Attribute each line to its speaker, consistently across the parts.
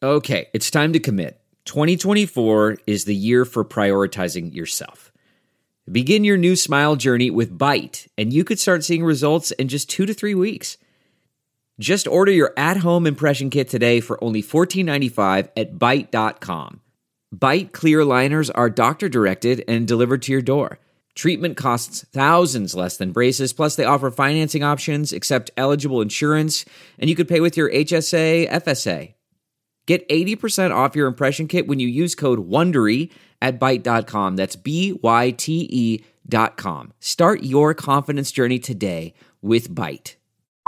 Speaker 1: Okay, it's time to commit. 2024 is the year for prioritizing yourself. Begin your new smile journey with Byte, and you could start seeing results in just 2 to 3 weeks. Just order your at-home impression kit today for only $14.95 at Byte.com. Byte clear liners are doctor-directed and delivered to your door. Treatment costs thousands less than braces, plus they offer financing options, accept eligible insurance, and you could pay with your HSA, FSA. Get 80% off your impression kit when you use code WONDERY at Byte.com. That's BYTE.com. Start your confidence journey today with Byte.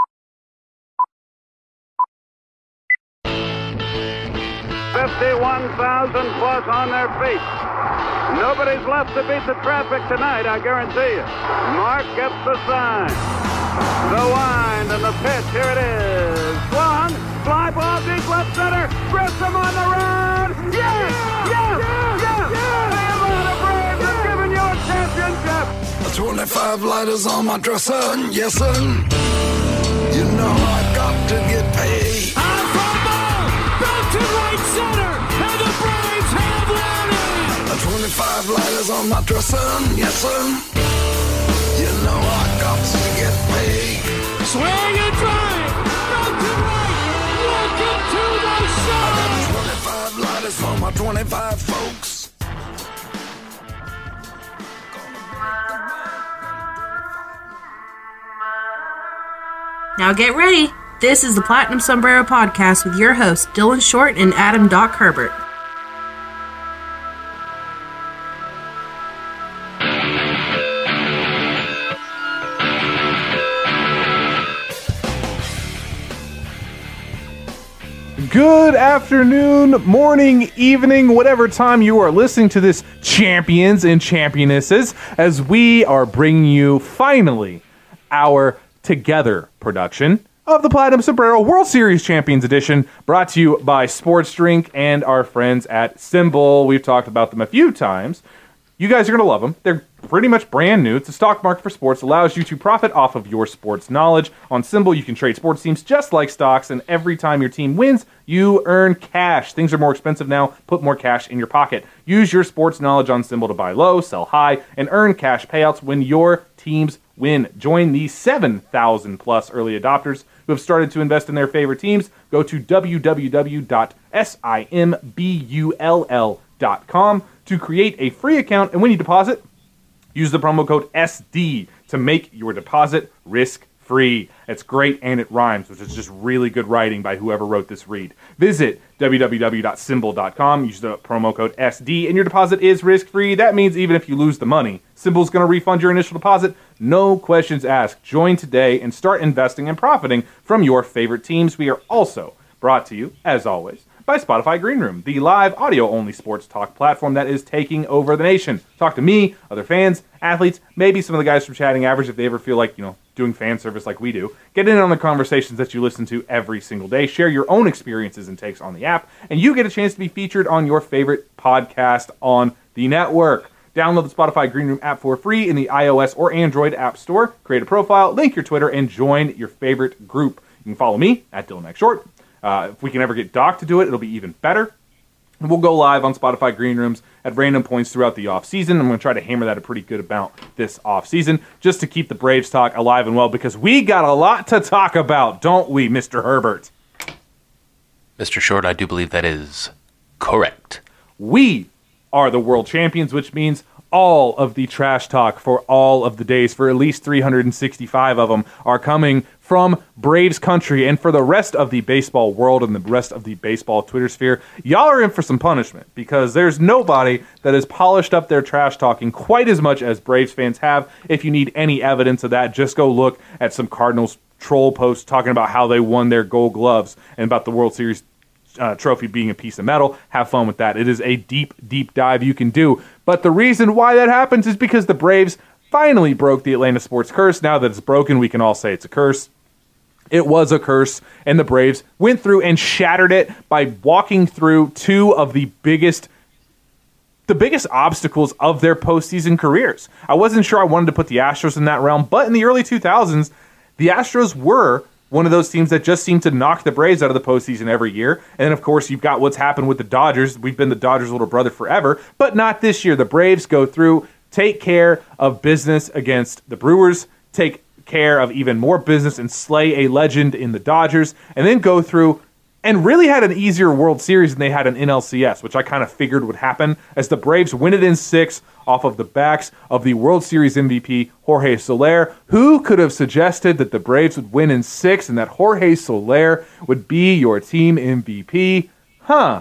Speaker 2: $51,000 plus on their feet. Nobody's left to beat the traffic tonight, I guarantee you. Mark gets the sign. The wind and the pitch, here it is. Swung, fly ball deep left center. Grissom on the run. Yes! Yes! Yes! The Atlanta Braves have given you a championship.
Speaker 3: 25 lighters on my dresser, yes sir. You know I got to get paid.
Speaker 4: Back to right center, and the Braves have won it!
Speaker 3: 25 lighters on my dresser, yes sir. You know I got to get paid.
Speaker 4: Swing and drive, back to right, welcome to the show!
Speaker 3: I got 25 lighters for my 25 folks.
Speaker 5: Now get ready. This is the Platinum Sombrero Podcast with your hosts, Dylan Short and Adam Doc Herbert.
Speaker 6: Good afternoon, morning, evening, whatever time you are listening to this, champions and championesses, as we are bringing you, finally, our Together production of the Platinum Sombrero World Series Champions Edition, brought to you by Sports Drink and our friends at SimBull. We've talked about them a few times. You guys are going to love them. They're pretty much brand new. It's a stock market for sports. Allows you to profit off of your sports knowledge. On SimBull, you can trade sports teams just like stocks, and every time your team wins, you earn cash. Things are more expensive now. Put more cash in your pocket. Use your sports knowledge on SimBull to buy low, sell high, and earn cash payouts when your teams win. Join the 7,000 plus early adopters who have started to invest in their favorite teams. Go to www.simbull.com to create a free account, and when you deposit, use the promo code SD to make your deposit risk-free. It's great, and it rhymes, which is just really good writing by whoever wrote this read. Visit www.simbull.com, use the promo code SD, and your deposit is risk-free. That means even if you lose the money, SimBull's going to refund your initial deposit. No questions asked. Join today and start investing and profiting from your favorite teams. We are also brought to you, as always, by Spotify Green Room, the live audio-only sports talk platform that is taking over the nation. Talk to me, other fans, athletes, maybe some of the guys from Chatting Average if they ever feel like, doing fan service like we do. Get in on the conversations that you listen to every single day. Share your own experiences and takes on the app, and you get a chance to be featured on your favorite podcast on the network. Download the Spotify Green Room app for free in the iOS or Android app store. Create a profile, link your Twitter, and join your favorite group. You can follow me at Dylan X Short. If we can ever get Doc to do it, it'll be even better. And we'll go live on Spotify Green Rooms at random points throughout the offseason. I'm going to try to hammer that a pretty good amount this offseason, just to keep the Braves talk alive and well, because we got a lot to talk about, don't we, Mr. Herbert?
Speaker 7: Mr. Short, I do believe that is correct.
Speaker 6: We are the world champions, which means all of the trash talk for all of the days, for at least 365 of them, are coming from Braves country. And for the rest of the baseball world and the rest of the baseball Twitter sphere, y'all are in for some punishment, because there's nobody that has polished up their trash talking quite as much as Braves fans have. If you need any evidence of that, just go look at some Cardinals troll posts talking about how they won their Gold Gloves and about the World Series trophy being a piece of metal. Have fun with that. It is a deep, deep dive you can do. But the reason why that happens is because the Braves finally broke the Atlanta sports curse. Now that it's broken, we can all say it's a curse. It was a curse, and the Braves went through and shattered it by walking through two of the biggest obstacles of their postseason careers. I wasn't sure I wanted to put the Astros in that realm, but in the early 2000s, the Astros were one of those teams that just seem to knock the Braves out of the postseason every year. And then, of course, you've got what's happened with the Dodgers. We've been the Dodgers' little brother forever, but not this year. The Braves go through, take care of business against the Brewers, take care of even more business and slay a legend in the Dodgers, and then go through and really had an easier World Series than they had an NLCS, which I kind of figured would happen, as the Braves win it in 6 off of the backs of the World Series MVP, Jorge Soler. Who could have suggested that the Braves would win in 6 and that Jorge Soler would be your team MVP? I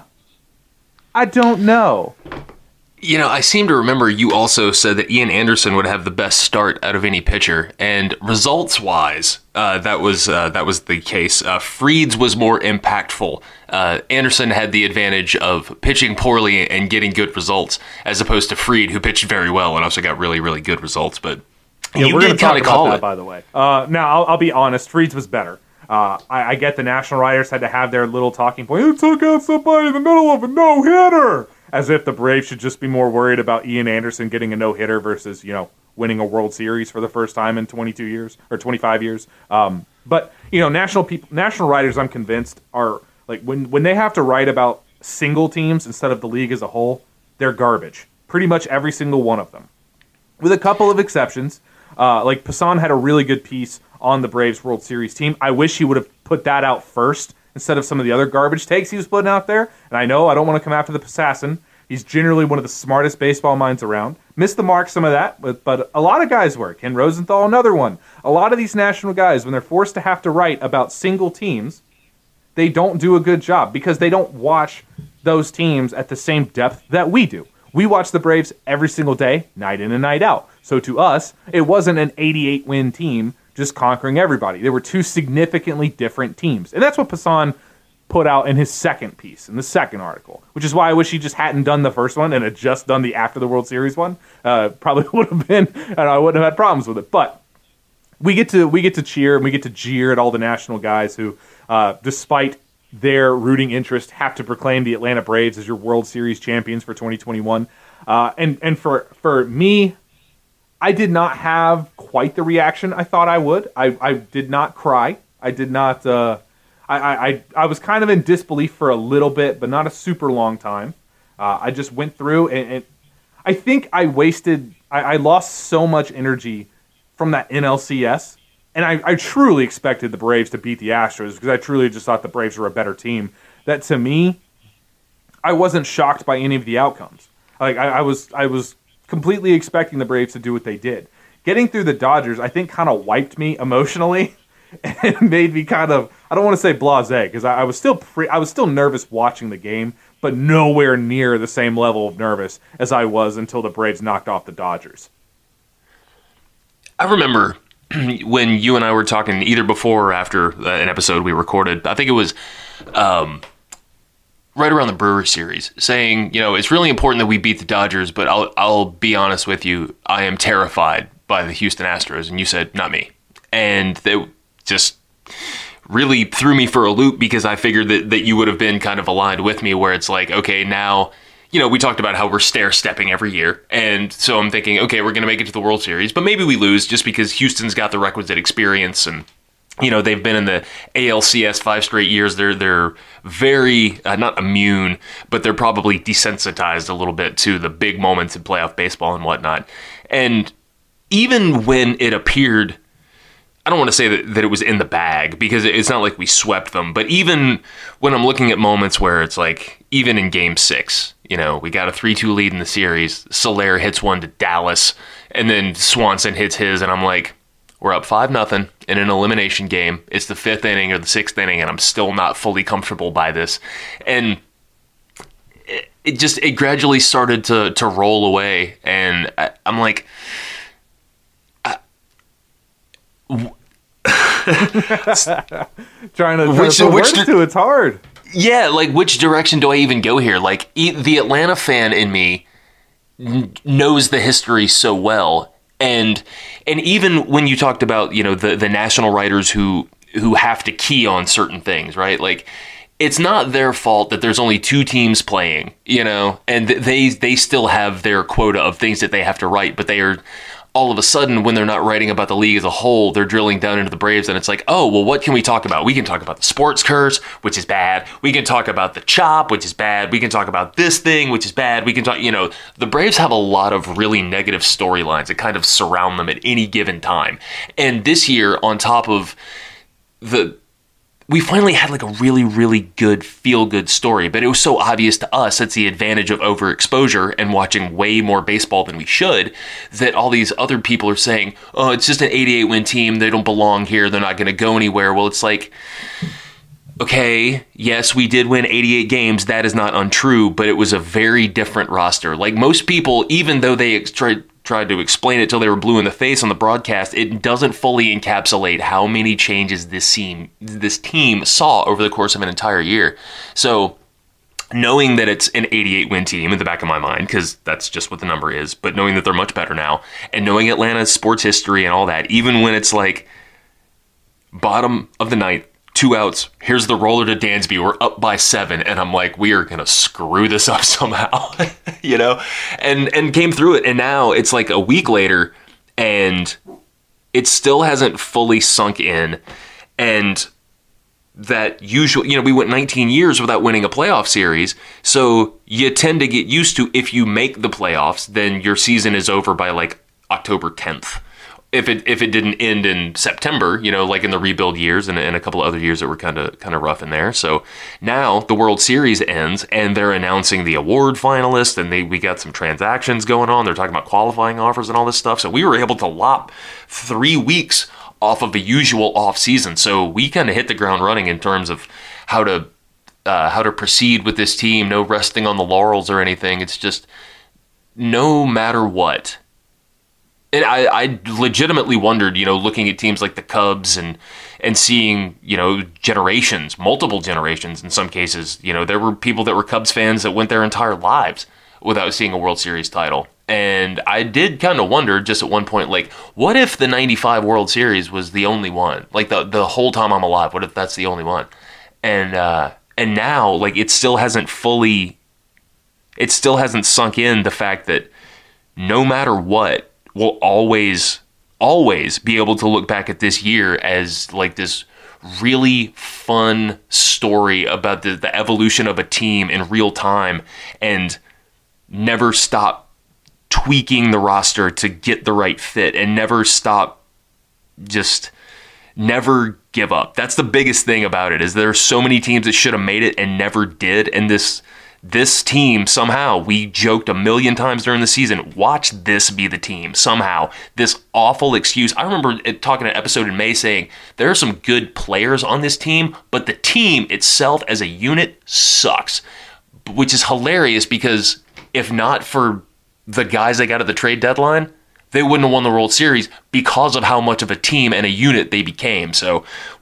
Speaker 6: don't know.
Speaker 7: You know, I seem to remember you also said that Ian Anderson would have the best start out of any pitcher, and results-wise, that was the case. Fried's was more impactful. Anderson had the advantage of pitching poorly and getting good results, as opposed to Fried, who pitched very well and also got really, really good results. But
Speaker 6: yeah, we're going to talk about that, by the way. Now, I'll be honest. Fried's was better. I get the national writers had to have their little talking point. You took out somebody in the middle of a no-hitter. As if the Braves should just be more worried about Ian Anderson getting a no-hitter versus, winning a World Series for the first time in 22 years or 25 years. But, national writers, I'm convinced, are like when they have to write about single teams instead of the league as a whole, they're garbage. Pretty much every single one of them. With a couple of exceptions, like Passan had a really good piece on the Braves World Series team. I wish he would have put that out first instead of some of the other garbage takes he was putting out there. And I know I don't want to come after the assassin. He's generally one of the smartest baseball minds around. Missed the mark some of that, but a lot of guys were. Ken Rosenthal, another one. A lot of these national guys, when they're forced to have to write about single teams, they don't do a good job because they don't watch those teams at the same depth that we do. We watch the Braves every single day, night in and night out. So to us, it wasn't an 88-win team just conquering everybody. They were two significantly different teams. And that's what Passan put out in his second piece, in the second article, which is why I wish he just hadn't done the first one and had just done the after the World Series one. Probably would have been, and I wouldn't have had problems with it. But we get to cheer and we get to jeer at all the national guys who, despite their rooting interest, have to proclaim the Atlanta Braves as your World Series champions for 2021. And for me, I did not have quite the reaction I thought I would. I did not cry. I did not. I was kind of in disbelief for a little bit, but not a super long time. I just went through, and I think I lost so much energy from that NLCS, and I truly expected the Braves to beat the Astros because I truly just thought the Braves were a better team. That to me, I wasn't shocked by any of the outcomes. Like I was completely expecting the Braves to do what they did. Getting through the Dodgers, I think, kind of wiped me emotionally and made me kind of, I don't want to say blasé, because I was still nervous watching the game, but nowhere near the same level of nervous as I was until the Braves knocked off the Dodgers.
Speaker 7: I remember when you and I were talking either before or after an episode we recorded, I think it was right around the Brewer series, saying, it's really important that we beat the Dodgers, but I'll be honest with you, I am terrified by the Houston Astros. And you said, not me. And they just really threw me for a loop because I figured that you would have been kind of aligned with me, where it's like, okay, now, we talked about how we're stair-stepping every year. And so I'm thinking, okay, we're going to make it to the World Series, but maybe we lose just because Houston's got the requisite experience and, they've been in the ALCS 5 straight years. They're very, not immune, but they're probably desensitized a little bit to the big moments in playoff baseball and whatnot. And even when it appeared, I don't want to say that it was in the bag, because it's not like we swept them, but even when I'm looking at moments where it's like, even in Game 6, we got a 3-2 lead in the series, Soler hits one to Dallas, and then Swanson hits his, and I'm like, we're up 5-0 in an elimination game. It's the 5th inning or the 6th inning, and I'm still not fully comfortable by this. And it gradually started to roll away, and I'm like,
Speaker 6: trying to put words to it's hard.
Speaker 7: Yeah, like which direction do I even go here? Like the Atlanta fan in me knows the history so well. And even when you talked about, the national writers who have to key on certain things, right? Like, it's not their fault that there's only 2 teams playing, and they still have their quota of things that they have to write, but they are all of a sudden, when they're not writing about the league as a whole, they're drilling down into the Braves, and it's like, oh, well, what can we talk about? We can talk about the sports curse, which is bad. We can talk about the chop, which is bad. We can talk about this thing, which is bad. We can talk, the Braves have a lot of really negative storylines that kind of surround them at any given time. And this year, on top of we finally had like a really, really good feel-good story, but it was so obvious to us, it's the advantage of overexposure and watching way more baseball than we should, that all these other people are saying, oh, it's just an 88-win team, they don't belong here, they're not going to go anywhere. Well, it's like, okay, yes, we did win 88 games, that is not untrue, but it was a very different roster. Like most people, even though they tried to explain it till they were blue in the face on the broadcast, it doesn't fully encapsulate how many changes this team saw over the course of an entire year. So knowing that it's an 88-win team in the back of my mind, because that's just what the number is, but knowing that they're much better now, and knowing Atlanta's sports history and all that, even when it's like bottom of the ninth, 2 outs, here's the roller to Dansby, we're up by 7, and I'm like, we are going to screw this up somehow, and came through it, and now it's like a week later, and it still hasn't fully sunk in, and that usually, we went 19 years without winning a playoff series, so you tend to get used to, if you make the playoffs, then your season is over by like October 10th. If it didn't end in September, like in the rebuild years and a couple of other years that were kind of rough in there. So now the World Series ends and they're announcing the award finalists, and we got some transactions going on. They're talking about qualifying offers and all this stuff. So we were able to lop 3 weeks off of the usual off season. So we kind of hit the ground running in terms of how to proceed with this team. No resting on the laurels or anything. It's just no matter what. And I legitimately wondered, looking at teams like the Cubs and seeing, generations, multiple generations in some cases, there were people that were Cubs fans that went their entire lives without seeing a World Series title. And I did kind of wonder just at one point, like, what if the 95 World Series was the only one? Like the whole time I'm alive, what if that's the only one? And now, like, it still hasn't sunk in the fact that no matter what, we'll always be able to look back at this year as like this really fun story about the evolution of a team in real time, and never stop tweaking the roster to get the right fit, and never give up. That's the biggest thing about it, is there are so many teams that should have made it and never did, and this team, somehow, we joked a million times during the season, watch this be the team, somehow. This awful excuse. I remember talking an episode in May saying, there are some good players on this team, but the team itself as a unit sucks. Which is hilarious, because if not for the guys they got at the trade deadline, they wouldn't have won the World Series because of how much of a team and a unit they became. So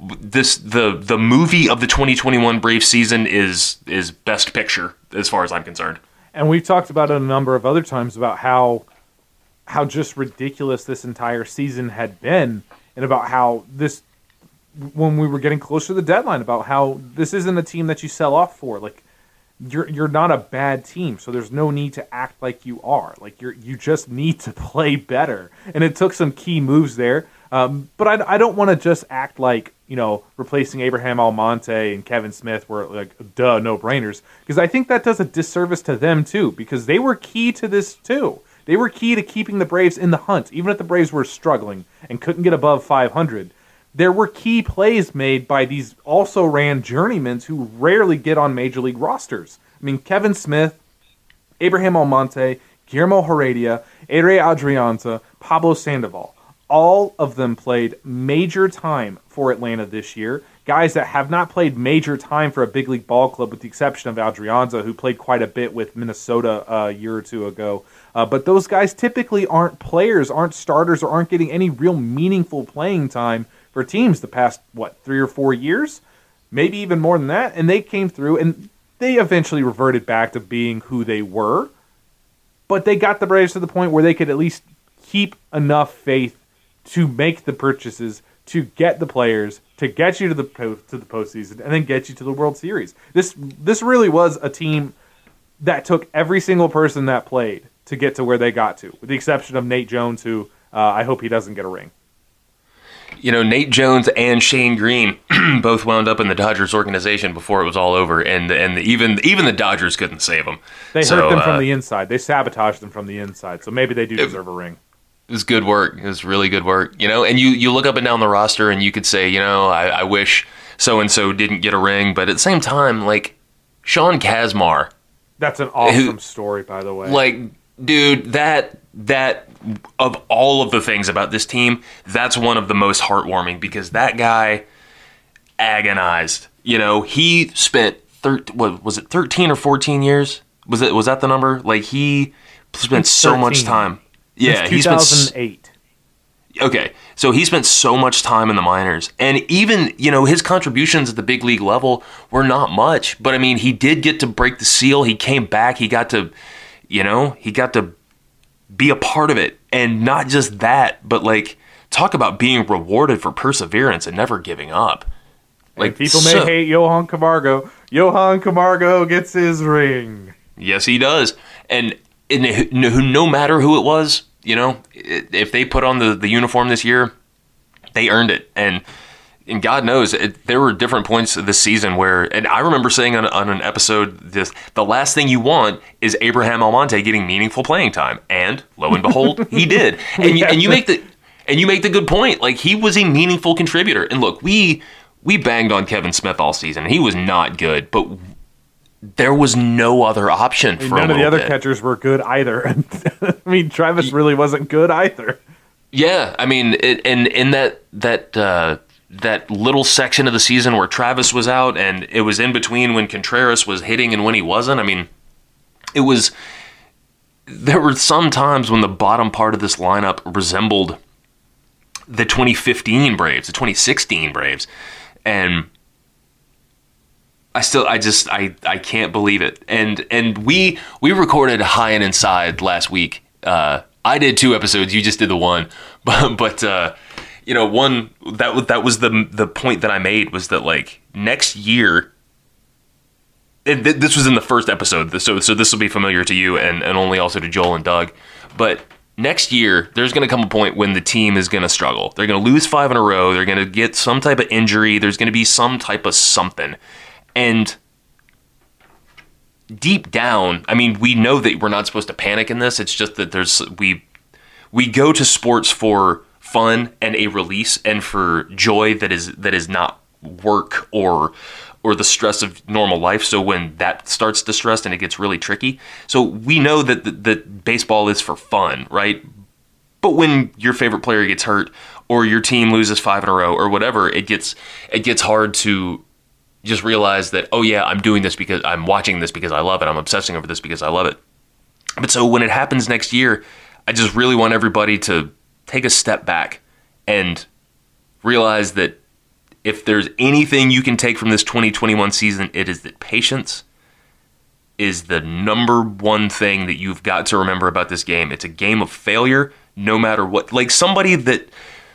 Speaker 7: the movie of the 2021 Braves season is best picture as far as I'm concerned.
Speaker 6: And we've talked about it a number of other times about how just ridiculous this entire season had been, and about how this, when we were getting closer to the deadline, about how this isn't a team that you sell off for. Like, you're not a bad team, so there's no need to act like you are. Like, you just need to play better. And it took some key moves there. But I don't want to just act like, replacing Abraham Almonte and Kevin Smith were like, no-brainers. Because I think that does a disservice to them, too. Because they were key to this, too. They were key to keeping the Braves in the hunt. Even if the Braves were struggling and couldn't get above 500, there were key plays made by these also-ran journeymen who rarely get on Major League rosters. I mean, Kevin Smith, Abraham Almonte, Guillermo Heredia, Ehire Adrianza, Pablo Sandoval. All of them played major time for Atlanta this year. Guys that have not played major time for a big league ball club, with the exception of Adrianza, who played quite a bit with Minnesota a year or two ago. But those guys typically aren't players, aren't starters, or aren't getting any real meaningful playing time for teams the past, 3 or 4 years? Maybe even more than that. And they came through, and they eventually reverted back to being who they were. But they got the Braves to the point where they could at least keep enough faith to make the purchases, to get the players, to get you to the postseason, and then get you to the World Series. This really was a team that took every single person that played to get to where they got to, with the exception of Nate Jones, who I hope he doesn't get a ring.
Speaker 7: You know, Nate Jones and Shane Green both wound up in the Dodgers organization before it was all over, and even the Dodgers couldn't save them.
Speaker 6: They hurt them from the inside. They sabotaged them from the inside, so maybe they do deserve a ring.
Speaker 7: It was good work. It was really good work. You know, and you look up and down the roster, and you could say, you know, I wish so-and-so didn't get a ring, but at the same time, like, Sean Kazmar.
Speaker 6: That's an awesome story, by the way.
Speaker 7: Like, dude, that of all of the things about this team, that's one of the most heartwarming, because that guy agonized. You know, he spent 13 or 14 years? Was that the number? Like, he spent so much time. Yeah,
Speaker 6: he spent 2008.
Speaker 7: Okay, so he spent so much time in the minors, and even, you know, his contributions at the big league level were not much, but I mean, he did get to break the seal. He came back. He got to be a part of it, and not just that, but like, talk about being rewarded for perseverance and never giving up. Like,
Speaker 6: and people may hate Johan Camargo. Johan Camargo gets his ring.
Speaker 7: Yes, he does, and no matter who it was, you know, if they put on the uniform this year, they earned it. And God knows, there were different points this season where, and I remember saying on an episode, the last thing you want is Abraham Almonte getting meaningful playing time. And lo and behold, he did. And you make the good point. Like, he was a meaningful contributor. And look, we banged on Kevin Smith all season. He was not good, but there was no other option for
Speaker 6: none of the other catchers were good either. I mean, Travis really wasn't good either.
Speaker 7: Yeah, I mean, and in that little section of the season where Travis was out, and it was in between when Contreras was hitting and when he wasn't. I mean, there were some times when the bottom part of this lineup resembled the 2015 Braves, the 2016 Braves, and I can't believe it. And we recorded High and Inside last week. I did 2 episodes. You just did the one, but you know, one that was the point that I made, was that, like, next year. And this was in the first episode, so this will be familiar to you and only also to Joel and Doug. But next year, there's going to come a point when the team is going to struggle. They're going to lose 5 in a row. They're going to get some type of injury. There's going to be some type of something. And deep down, I mean, we know that we're not supposed to panic in this. It's just that we go to sports for fun and a release, and for joy that is not work or the stress of normal life. So when that starts to stress and it gets really tricky, so we know that baseball is for fun, right? But when your favorite player gets hurt, or your team loses 5 in a row, or whatever, it gets hard to just realize that, oh yeah, I'm doing this because I'm watching this because I love it. I'm obsessing over this because I love it. But so when it happens next year, I just really want everybody to take a step back and realize that if there's anything you can take from this 2021 season, it is that patience is the number one thing that you've got to remember about this game. It's a game of failure, no matter what. Like, somebody that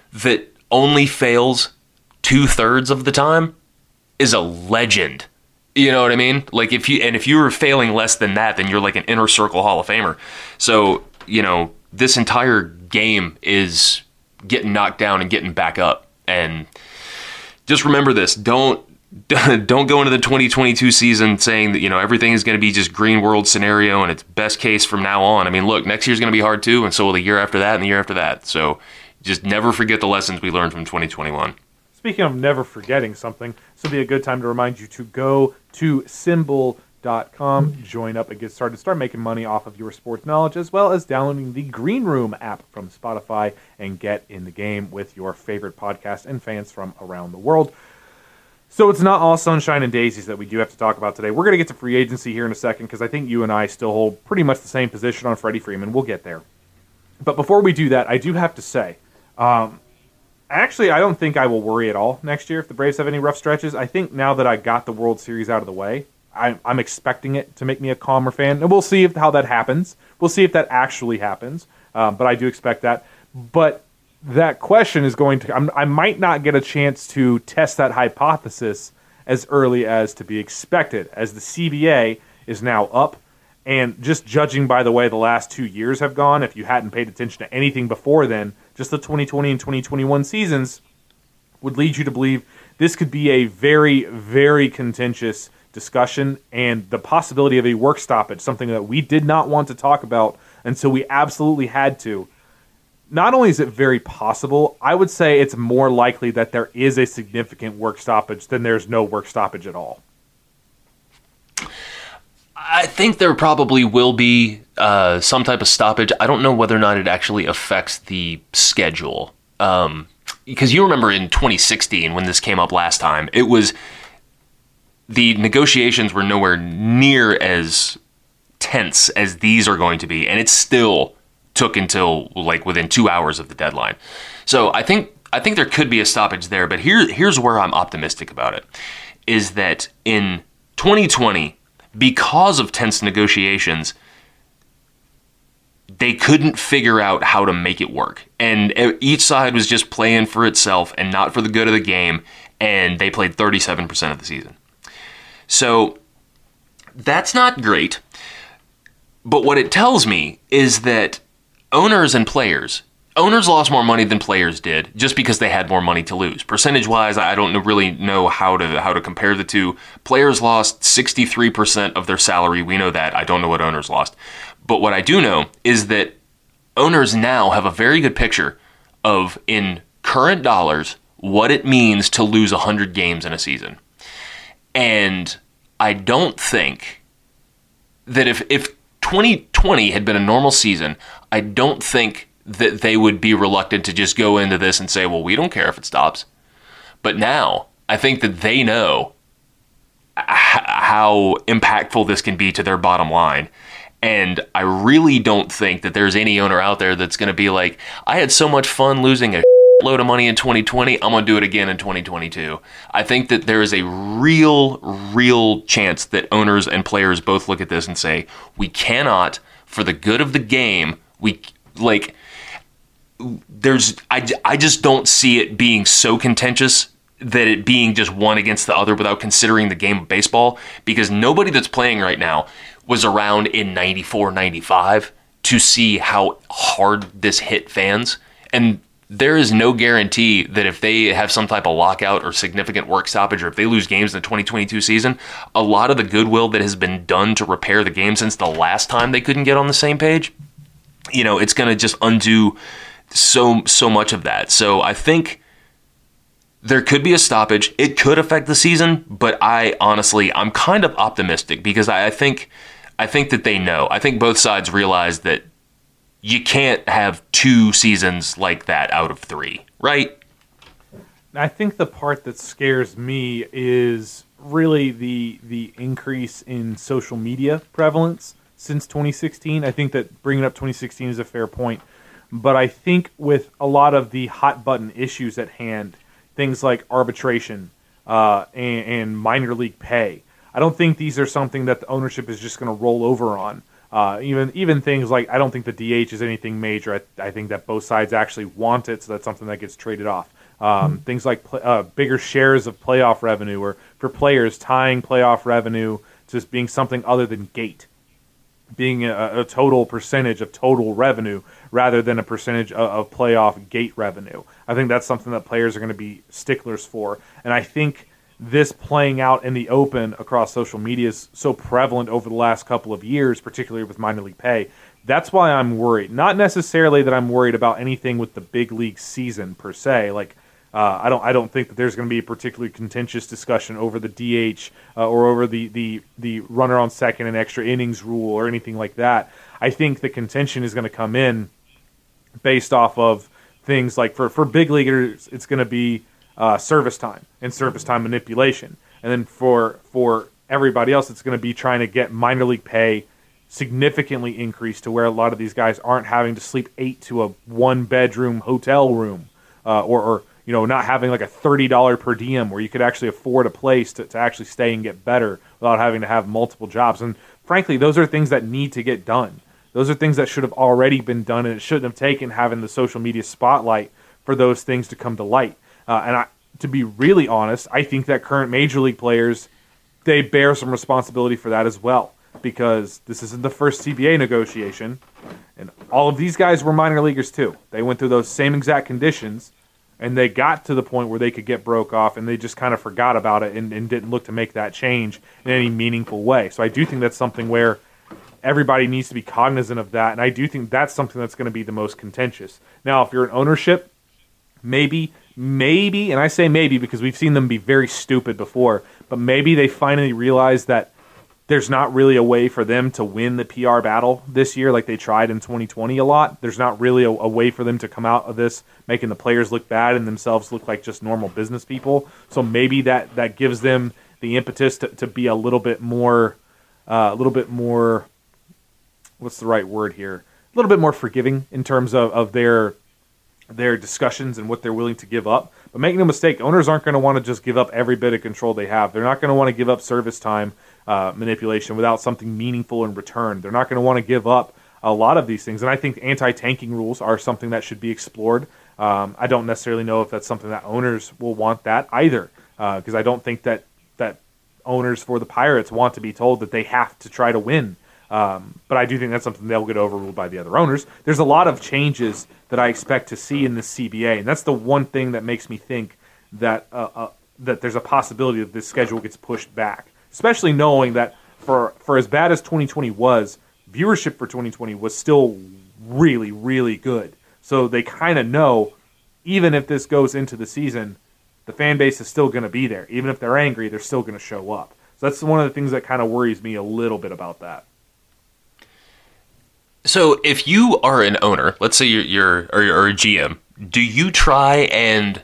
Speaker 7: only fails 2/3 of the time is a legend. You know what I mean? Like, if you were failing less than that, then you're like an inner circle Hall of Famer. So, you know, this entire game is getting knocked down and getting back up. And just remember this: don't go into the 2022 season saying that, you know, everything is going to be just green world scenario and it's best case from now on. I mean, look, next year's going to be hard too, and so will the year after that and the year after that. So just never forget the lessons we learned from 2021.
Speaker 6: Speaking of never forgetting something, this will be a good time to remind you to go to Symbol.com, join up and get started. Start making money off of your sports knowledge, as well as downloading the Green Room app from Spotify, and get in the game with your favorite podcast and fans from around the world. So it's not all sunshine and daisies that we do have to talk about today. We're going to get to free agency here in a second, because I think you and I still hold pretty much the same position on Freddie Freeman. We'll get there. But before we do that, I do have to say, actually, I don't think I will worry at all next year if the Braves have any rough stretches. I think now that I got the World Series out of the way, I'm expecting it to make me a calmer fan. And we'll see how that happens. We'll see if that actually happens. But I do expect that. But that question is going to... I might not get a chance to test that hypothesis as early as to be expected, as the CBA is now up. And just judging by the way the last 2 years have gone, if you hadn't paid attention to anything before then, just the 2020 and 2021 seasons, would lead you to believe this could be a very, very contentious discussion, and the possibility of a work stoppage, something that we did not want to talk about until we absolutely had to. Not only is it very possible, I would say it's more likely that there is a significant work stoppage than there's no work stoppage at all.
Speaker 7: I think there probably will be some type of stoppage. I don't know whether or not it actually affects the schedule. Because you remember in 2016 when this came up last time, it was the negotiations were nowhere near as tense as these are going to be, and it still took until like within 2 hours of the deadline. So I think there could be a stoppage there, but here's where I'm optimistic about it, is that in 2020, because of tense negotiations, they couldn't figure out how to make it work. And each side was just playing for itself and not for the good of the game, and they played 37% of the season. So that's not great. But what it tells me is that owners lost more money than players did just because they had more money to lose. Percentage-wise, I don't really know how to compare the two. Players lost 63% of their salary. We know that. I don't know what owners lost. But what I do know is that owners now have a very good picture of, in current dollars, what it means to lose 100 games in a season. And I don't think that if 2020 had been a normal season, I don't think that they would be reluctant to just go into this and say, well, we don't care if it stops. But now, I think that they know how impactful this can be to their bottom line. And I really don't think that there's any owner out there that's going to be like, I had so much fun losing a load of money in 2020, I'm going to do it again in 2022. I think that there is a real chance that owners and players both look at this and say, we cannot, for the good of the game, I just don't see it being so contentious that it being just one against the other without considering the game of baseball, because nobody that's playing right now was around in 94, 95 to see how hard this hit fans. And there is no guarantee that if they have some type of lockout or significant work stoppage, or if they lose games in the 2022 season, a lot of the goodwill that has been done to repair the game since the last time they couldn't get on the same page, it's going to just undo so much of that. So I think there could be a stoppage. It could affect the season, but I'm kind of optimistic because I think that they know. I think both sides realize that you can't have 2 seasons like that out of 3, right?
Speaker 6: I think the part that scares me is really the increase in social media prevalence since 2016. I think that bringing up 2016 is a fair point. But I think with a lot of the hot button issues at hand, things like arbitration and minor league pay, I don't think these are something that the ownership is just going to roll over on. Even things like, I don't think the DH is anything major. I think that both sides actually want it, so that's something that gets traded off. Things like bigger shares of playoff revenue, or for players tying playoff revenue to just being something other than gate, being a total percentage of total revenue rather than a percentage of playoff gate revenue. I think that's something that players are going to be sticklers for. And I think this playing out in the open across social media is so prevalent over the last couple of years, particularly with minor league pay. That's why I'm worried. Not necessarily that I'm worried about anything with the big league season per se. I don't think that there's going to be a particularly contentious discussion over the DH or over the runner on second and extra innings rule or anything like that. I think the contention is going to come in based off of things like for big leaguers, it's going to be service time and service time manipulation. And then for everybody else, it's going to be trying to get minor league pay significantly increased to where a lot of these guys aren't having to sleep 8 to a 1-bedroom hotel room or not having like a $30 per diem where you could actually afford a place to actually stay and get better without having to have multiple jobs. And frankly, those are things that need to get done. Those are things that should have already been done, and it shouldn't have taken having the social media spotlight for those things to come to light. To be really honest, I think that current major league players, they bear some responsibility for that as well. because this isn't the first CBA negotiation, and all of these guys were minor leaguers too. They went through those same exact conditions, and they got to the point where they could get broke off, and they just kind of forgot about it and didn't look to make that change in any meaningful way. So I do think that's something where everybody needs to be cognizant of that, and I do think that's something that's going to be the most contentious. Now, if you're an ownership, maybe, and I say maybe because we've seen them be very stupid before, but maybe they finally realize that there's not really a way for them to win the PR battle this year like they tried in 2020 a lot. There's not really a way for them to come out of this making the players look bad and themselves look like just normal business people. So maybe that gives them the impetus to be a little bit more, what's the right word here? A little bit more forgiving in terms of their discussions and what they're willing to give up. But make no mistake, owners aren't going to want to just give up every bit of control they have. They're not going to want to give up service time manipulation without something meaningful in return. They're not going to want to give up a lot of these things. And I think anti-tanking rules are something that should be explored. I don't necessarily know if that's something that owners will want that either, because I don't think that owners for the Pirates want to be told that they have to try to win. But I do think that's something they'll get overruled by the other owners. There's a lot of changes that I expect to see in this CBA, and that's the one thing that makes me think that that there's a possibility that this schedule gets pushed back, especially knowing that for as bad as 2020 was, viewership for 2020 was still really, really good. So they kind of know, even if this goes into the season, the fan base is still going to be there. Even if they're angry, they're still going to show up. So that's one of the things that kind of worries me a little bit about that.
Speaker 7: So if you are an owner, let's say you're a GM, do you try and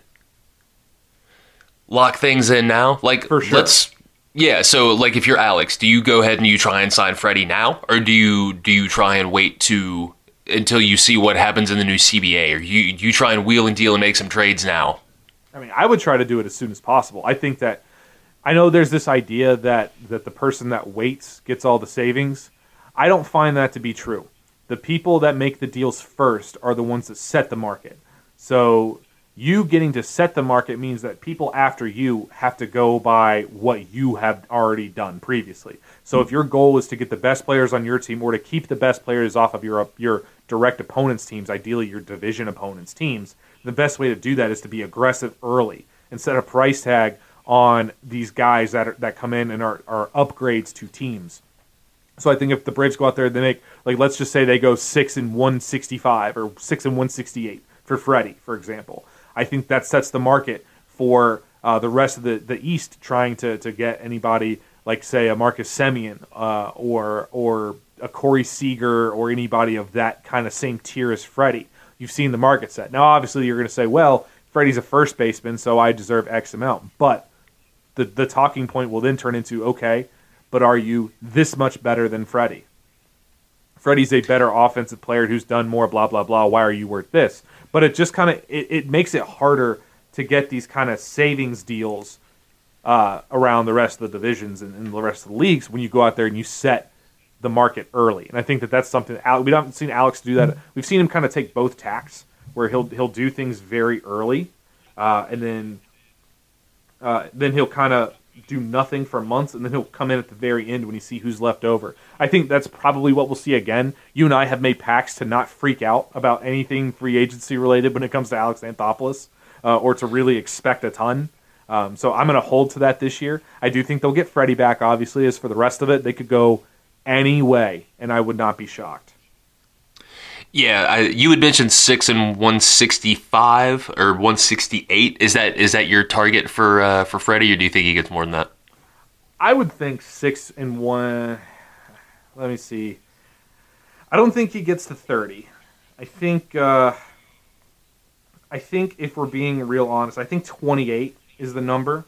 Speaker 7: lock things in now? Like,
Speaker 6: for sure.
Speaker 7: So like if you're Alex, do you go ahead and you try and sign Freddie now, or do you try and wait until you see what happens in the new CBA, or you try and wheel and deal and make some trades now?
Speaker 6: I mean, I would try to do it as soon as possible. I think that I know there's this idea that the person that waits gets all the savings. I don't find that to be true. The people that make the deals first are the ones that set the market. So you getting to set the market means that people after you have to go by what you have already done previously. So if your goal is to get the best players on your team or to keep the best players off of your direct opponents' teams, ideally your division opponents' teams, the best way to do that is to be aggressive early and set a price tag on these guys that come in and are upgrades to teams. So I think if the Braves go out there, they make, like, let's just say they go 6-165 or 6-168 for Freddie, for example. I think that sets the market for the rest of the East trying to get anybody like, say, a Marcus Semien or a Corey Seager or anybody of that kind of same tier as Freddie. You've seen the market set. Now, obviously, you're going to say, well, Freddie's a first baseman, so I deserve X amount. But the talking point will then turn into, okay, but are you this much better than Freddie? Freddie's a better offensive player who's done more, blah, blah, blah. Why are you worth this? But it just kind of it makes it harder to get these kind of savings deals around the rest of the divisions and the rest of the leagues when you go out there and you set the market early. And I think that's something we haven't seen Alex do that. We've seen him kind of take both tacks, where he'll do things very early, and then he'll kind of do nothing for months, and then he'll come in at the very end when you see who's left over. I think that's probably what we'll see again. You and I have made pacts to not freak out about anything free agency related when it comes to Alex Anthopoulos, or to really expect a ton. So I'm going to hold to that this year. I do think they'll get Freddie back, obviously. As for the rest of it, they could go any way, and I would not be shocked.
Speaker 7: Yeah, you had mentioned 6-165 or 168. Is that your target for Freddie, or do you think he gets more than that?
Speaker 6: I would think 6-1. Let me see. I don't think he gets to 30. I think if we're being real honest, I think 28 is the number.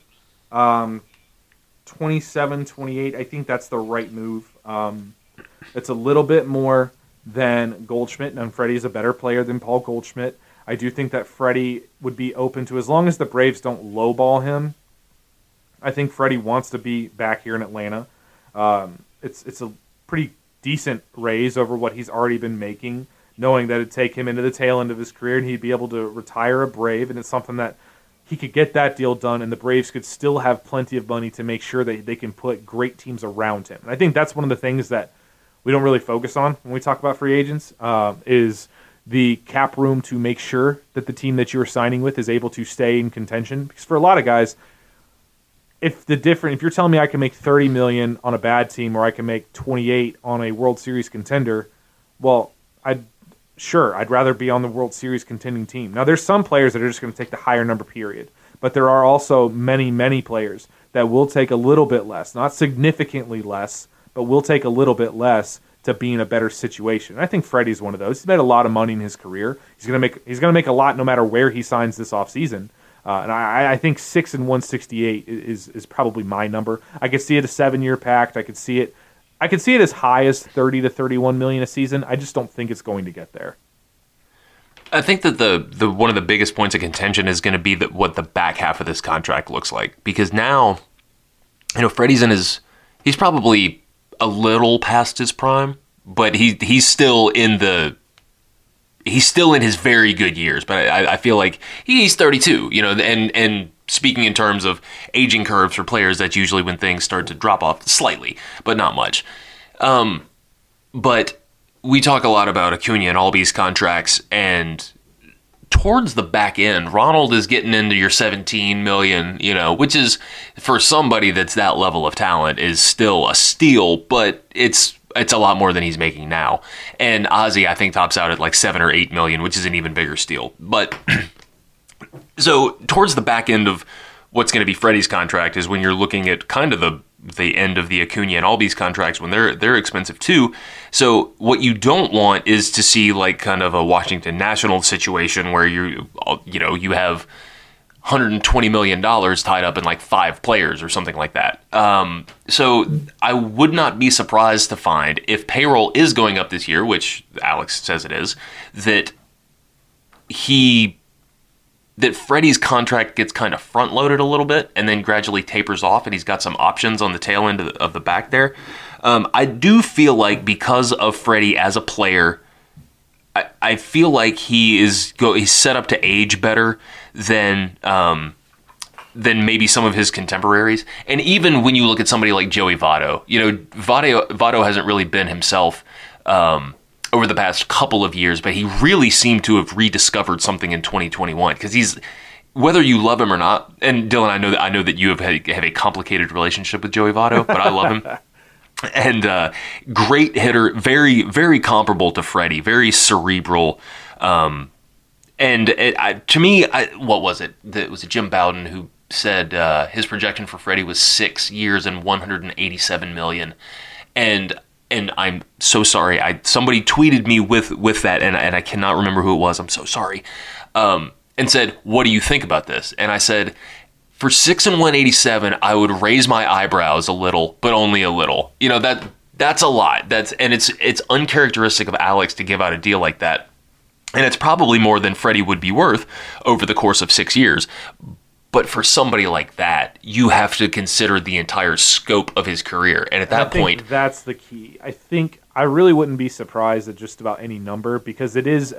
Speaker 6: 27, 28. I think that's the right move. It's a little bit more than Goldschmidt, and Freddie's a better player than Paul Goldschmidt. I do think that Freddie would be open to, as long as the Braves don't lowball him, I think Freddie wants to be back here in Atlanta. It's a pretty decent raise over what he's already been making, knowing that it'd take him into the tail end of his career and he'd be able to retire a Brave, and it's something that he could get that deal done, and the Braves could still have plenty of money to make sure that they can put great teams around him. And I think that's one of the things that we don't really focus on when we talk about free agents, is the cap room to make sure that the team that you're signing with is able to stay in contention. Because for a lot of guys, if you're telling me I can make $30 million on a bad team or I can make 28 on a World Series contender, well, I'd rather be on the World Series contending team. Now, there's some players that are just going to take the higher number, period. But there are also many, many players that will take a little bit less, not significantly less, but will take a little bit less to be in a better situation. And I think Freddie's one of those. He's made a lot of money in his career. He's going to make a lot no matter where he signs this offseason. And I think 6 and 168 is probably my number. I could see it a 7-year pact. I could see it as high as 30 to 31 million a season. I just don't think it's going to get there.
Speaker 7: I think that the one of the biggest points of contention is going to be what the back half of this contract looks like, because now, Freddie's he's probably a little past his prime, but he's still in his very good years. But I feel like he's 32, and speaking in terms of aging curves for players, that's usually when things start to drop off slightly, but not much. But we talk a lot about Acuna and Albies contracts, and towards the back end, Ronald is getting into your 17 million, which is, for somebody that's that level of talent, is still a steal, but it's a lot more than he's making now. And Ozzy, I think, tops out at like 7 or 8 million, which is an even bigger steal. But so towards the back end of what's going to be Freddie's contract is when you're looking at kind of the end of the Acuna and Albies contracts, when they're expensive too. So what you don't want is to see like kind of a Washington Nationals situation where you have $120 million tied up in like 5 players or something like that. So I would not be surprised to find, if payroll is going up this year, which Alex says it is, that Freddie's contract gets kind of front-loaded a little bit and then gradually tapers off, and he's got some options on the tail end of the back there. I do feel like, because of Freddie as a player, I feel like he's set up to age better than maybe some of his contemporaries. And even when you look at somebody like Joey Votto, Votto hasn't really been himself over the past couple of years, but he really seemed to have rediscovered something in 2021, because he's, whether you love him or not, and Dylan, I know that you have a complicated relationship with Joey Votto, but I love him. And great hitter, very, very comparable to Freddie, very cerebral. To me, what was it? It was Jim Bowden who said his projection for Freddie was 6 years and $187 million. And I'm so sorry. Somebody tweeted me with that, and I cannot remember who it was. I'm so sorry. And said, "What do you think about this?" And I said, for 6 and 187, I would raise my eyebrows a little, but only a little. That's a lot. It's uncharacteristic of Alex to give out a deal like that. And it's probably more than Freddie would be worth over the course of 6 years. But for somebody like that, you have to consider the entire scope of his career. And at that point,
Speaker 6: that's the key. I think I really wouldn't be surprised at just about any number, because it's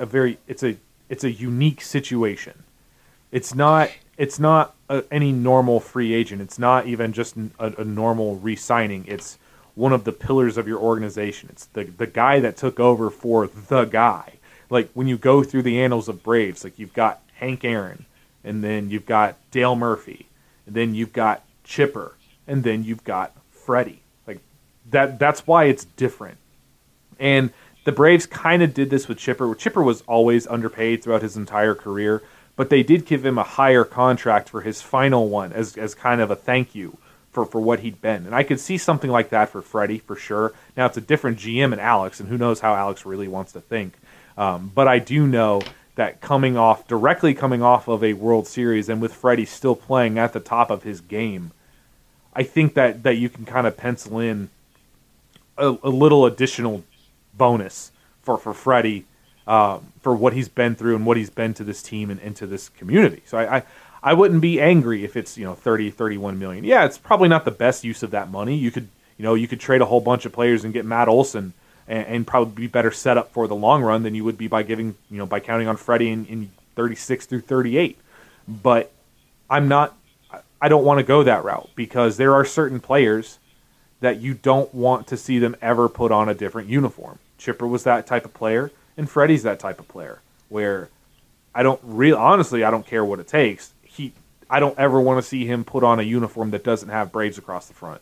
Speaker 6: a unique situation. It's not any normal free agent. It's not even just a normal re-signing. It's one of the pillars of your organization. It's the guy that took over for the guy. Like, when you go through the annals of Braves, like, you've got Hank Aaron, and then you've got Dale Murphy, and then you've got Chipper, and then you've got Freddie. Like, that's why it's different. And the Braves kind of did this with Chipper. Chipper was always underpaid throughout his entire career, but they did give him a higher contract for his final one as kind of a thank you for what he'd been. And I could see something like that for Freddie, for sure. Now, it's a different GM and Alex, and who knows how Alex really wants to think. But I do know that directly coming off of a World Series, and with Freddie still playing at the top of his game, I think that you can kind of pencil in a little additional bonus for Freddie, for what he's been through and what he's been to this team and to this community. So I wouldn't be angry if it's 30, 31 million. Yeah, it's probably not the best use of that money. You could trade a whole bunch of players and get Matt Olson and probably be better set up for the long run than you would be by counting on Freddie in 36 through 38. But I don't want to go that route because there are certain players that you don't want to see them ever put on a different uniform. Chipper was that type of player, and Freddie's that type of player, where honestly, I don't care what it takes. I don't ever want to see him put on a uniform that doesn't have Braves across the front.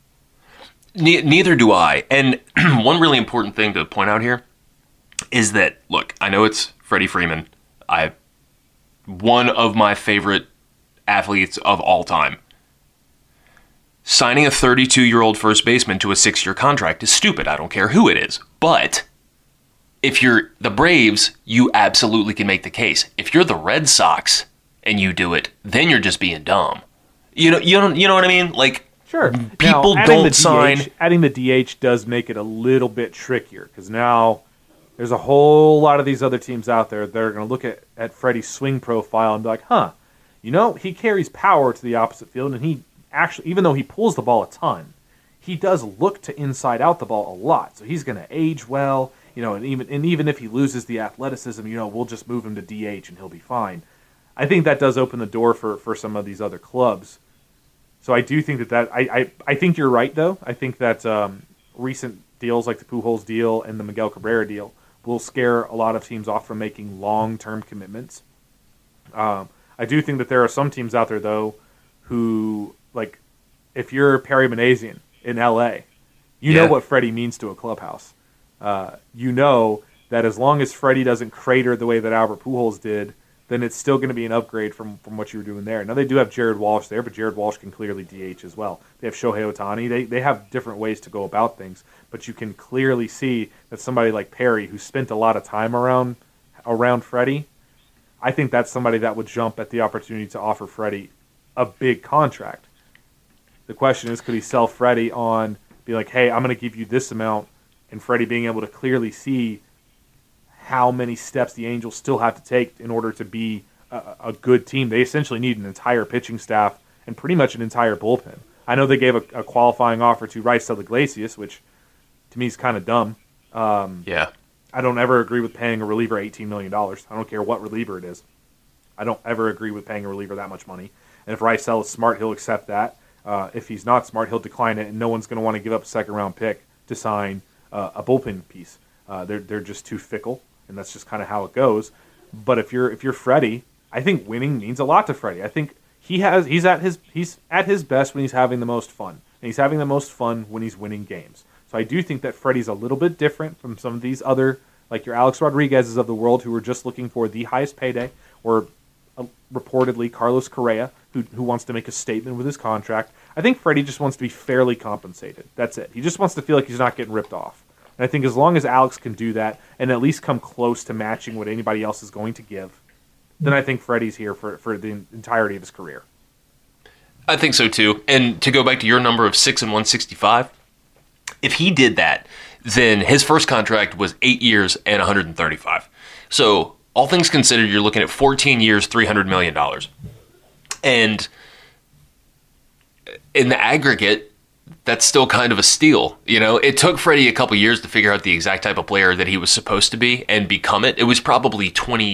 Speaker 7: Neither do I. And one really important thing to point out here is that, look, I know it's Freddie Freeman. One of my favorite athletes of all time. Signing a 32-year-old first baseman to a 6-year contract is stupid. I don't care who it is. But if you're the Braves, you absolutely can make the case. If you're the Red Sox and you do it, then you're just being dumb. You know what I mean? Like,
Speaker 6: sure.
Speaker 7: People
Speaker 6: now,
Speaker 7: don't sign.
Speaker 6: Adding the DH does make it a little bit trickier because now there's a whole lot of these other teams out there that are going to look at Freddie's swing profile and be like, he carries power to the opposite field, and he actually, even though he pulls the ball a ton, he does look to inside out the ball a lot. So he's going to age well, and even if he loses the athleticism, we'll just move him to DH and he'll be fine. I think that does open the door for some of these other clubs. So I do think that I think you're right, though. I think that recent deals like the Pujols deal and the Miguel Cabrera deal will scare a lot of teams off from making long-term commitments. I do think that there are some teams out there, though, who, like, if you're Perry Manassian in L.A., you know what Freddie means to a clubhouse. You know that as long as Freddie doesn't crater the way that Albert Pujols did, then it's still going to be an upgrade from what you were doing there. Now, they do have Jared Walsh there, but Jared Walsh can clearly DH as well. They have Shohei Ohtani. They have different ways to go about things, but you can clearly see that somebody like Perry, who spent a lot of time around Freddie, I think that's somebody that would jump at the opportunity to offer Freddie a big contract. The question is, could he sell Freddie on, be like, hey, I'm going to give you this amount, and Freddie being able to clearly see how many steps the Angels still have to take in order to be a good team. They essentially need an entire pitching staff and pretty much an entire bullpen. I know they gave a qualifying offer to Raisel Iglesias, which to me is kind of dumb. I don't ever agree with paying a reliever $18 million. I don't care what reliever it is. I don't ever agree with paying a reliever that much money. And if Raisel is smart, he'll accept that. If he's not smart, he'll decline it, and no one's going to want to give up a second-round pick to sign a bullpen piece. They're just too fickle, and that's just kind of how it goes. But if you're Freddie, I think winning means a lot to Freddie. I think he's at his best when he's having the most fun, and he's having the most fun when he's winning games. So I do think that Freddie's a little bit different from some of these other, like your Alex Rodriguez's of the world, who are just looking for the highest payday, or reportedly Carlos Correa, who wants to make a statement with his contract. I think Freddie just wants to be fairly compensated. That's it. He just wants to feel like he's not getting ripped off. And I think as long as Alex can do that and at least come close to matching what anybody else is going to give, then I think Freddie's here for the entirety of his career.
Speaker 7: I think so too. And to go back to your number of 6 and 165, if he did that, then his first contract was 8 years and 135. So all things considered, you're looking at 14 years, $300 million. And in the aggregate, that's still kind of a steal. It took Freddie a couple years to figure out the exact type of player that he was supposed to be and become it. It was probably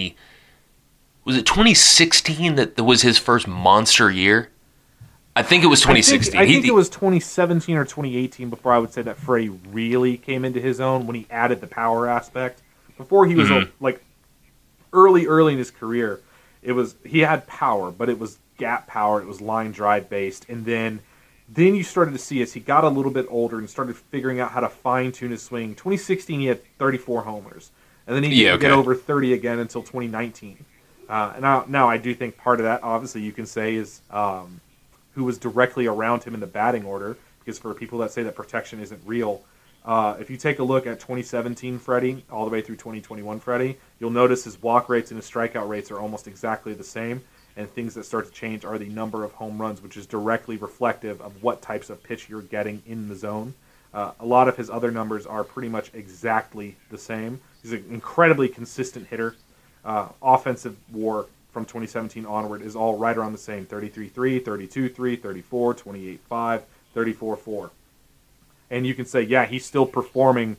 Speaker 7: 2016 that was his first monster year? I think it was 2016.
Speaker 6: I think it was 2017 or 2018 before I would say that Freddie really came into his own when he added the power aspect. Before he was early in his career, he had power, but it was gap power. It was line drive based, and then you started to see as he got a little bit older and started figuring out how to fine tune his swing. 2016, he had 34 homers, and then he didn't get over 30 again until 2019. And now I do think part of that, obviously, you can say is who was directly around him in the batting order, because for people that say that protection isn't real, if you take a look at 2017 Freddie all the way through 2021 Freddie, you'll notice his walk rates and his strikeout rates are almost exactly the same, and things that start to change are the number of home runs, which is directly reflective of what types of pitch you're getting in the zone. A lot of his other numbers are pretty much exactly the same. He's an incredibly consistent hitter. Offensive WAR from 2017 onward is all right around the same: 33.3, 32.3, 34, 28.5, 34.4. And you can say, yeah, he's still performing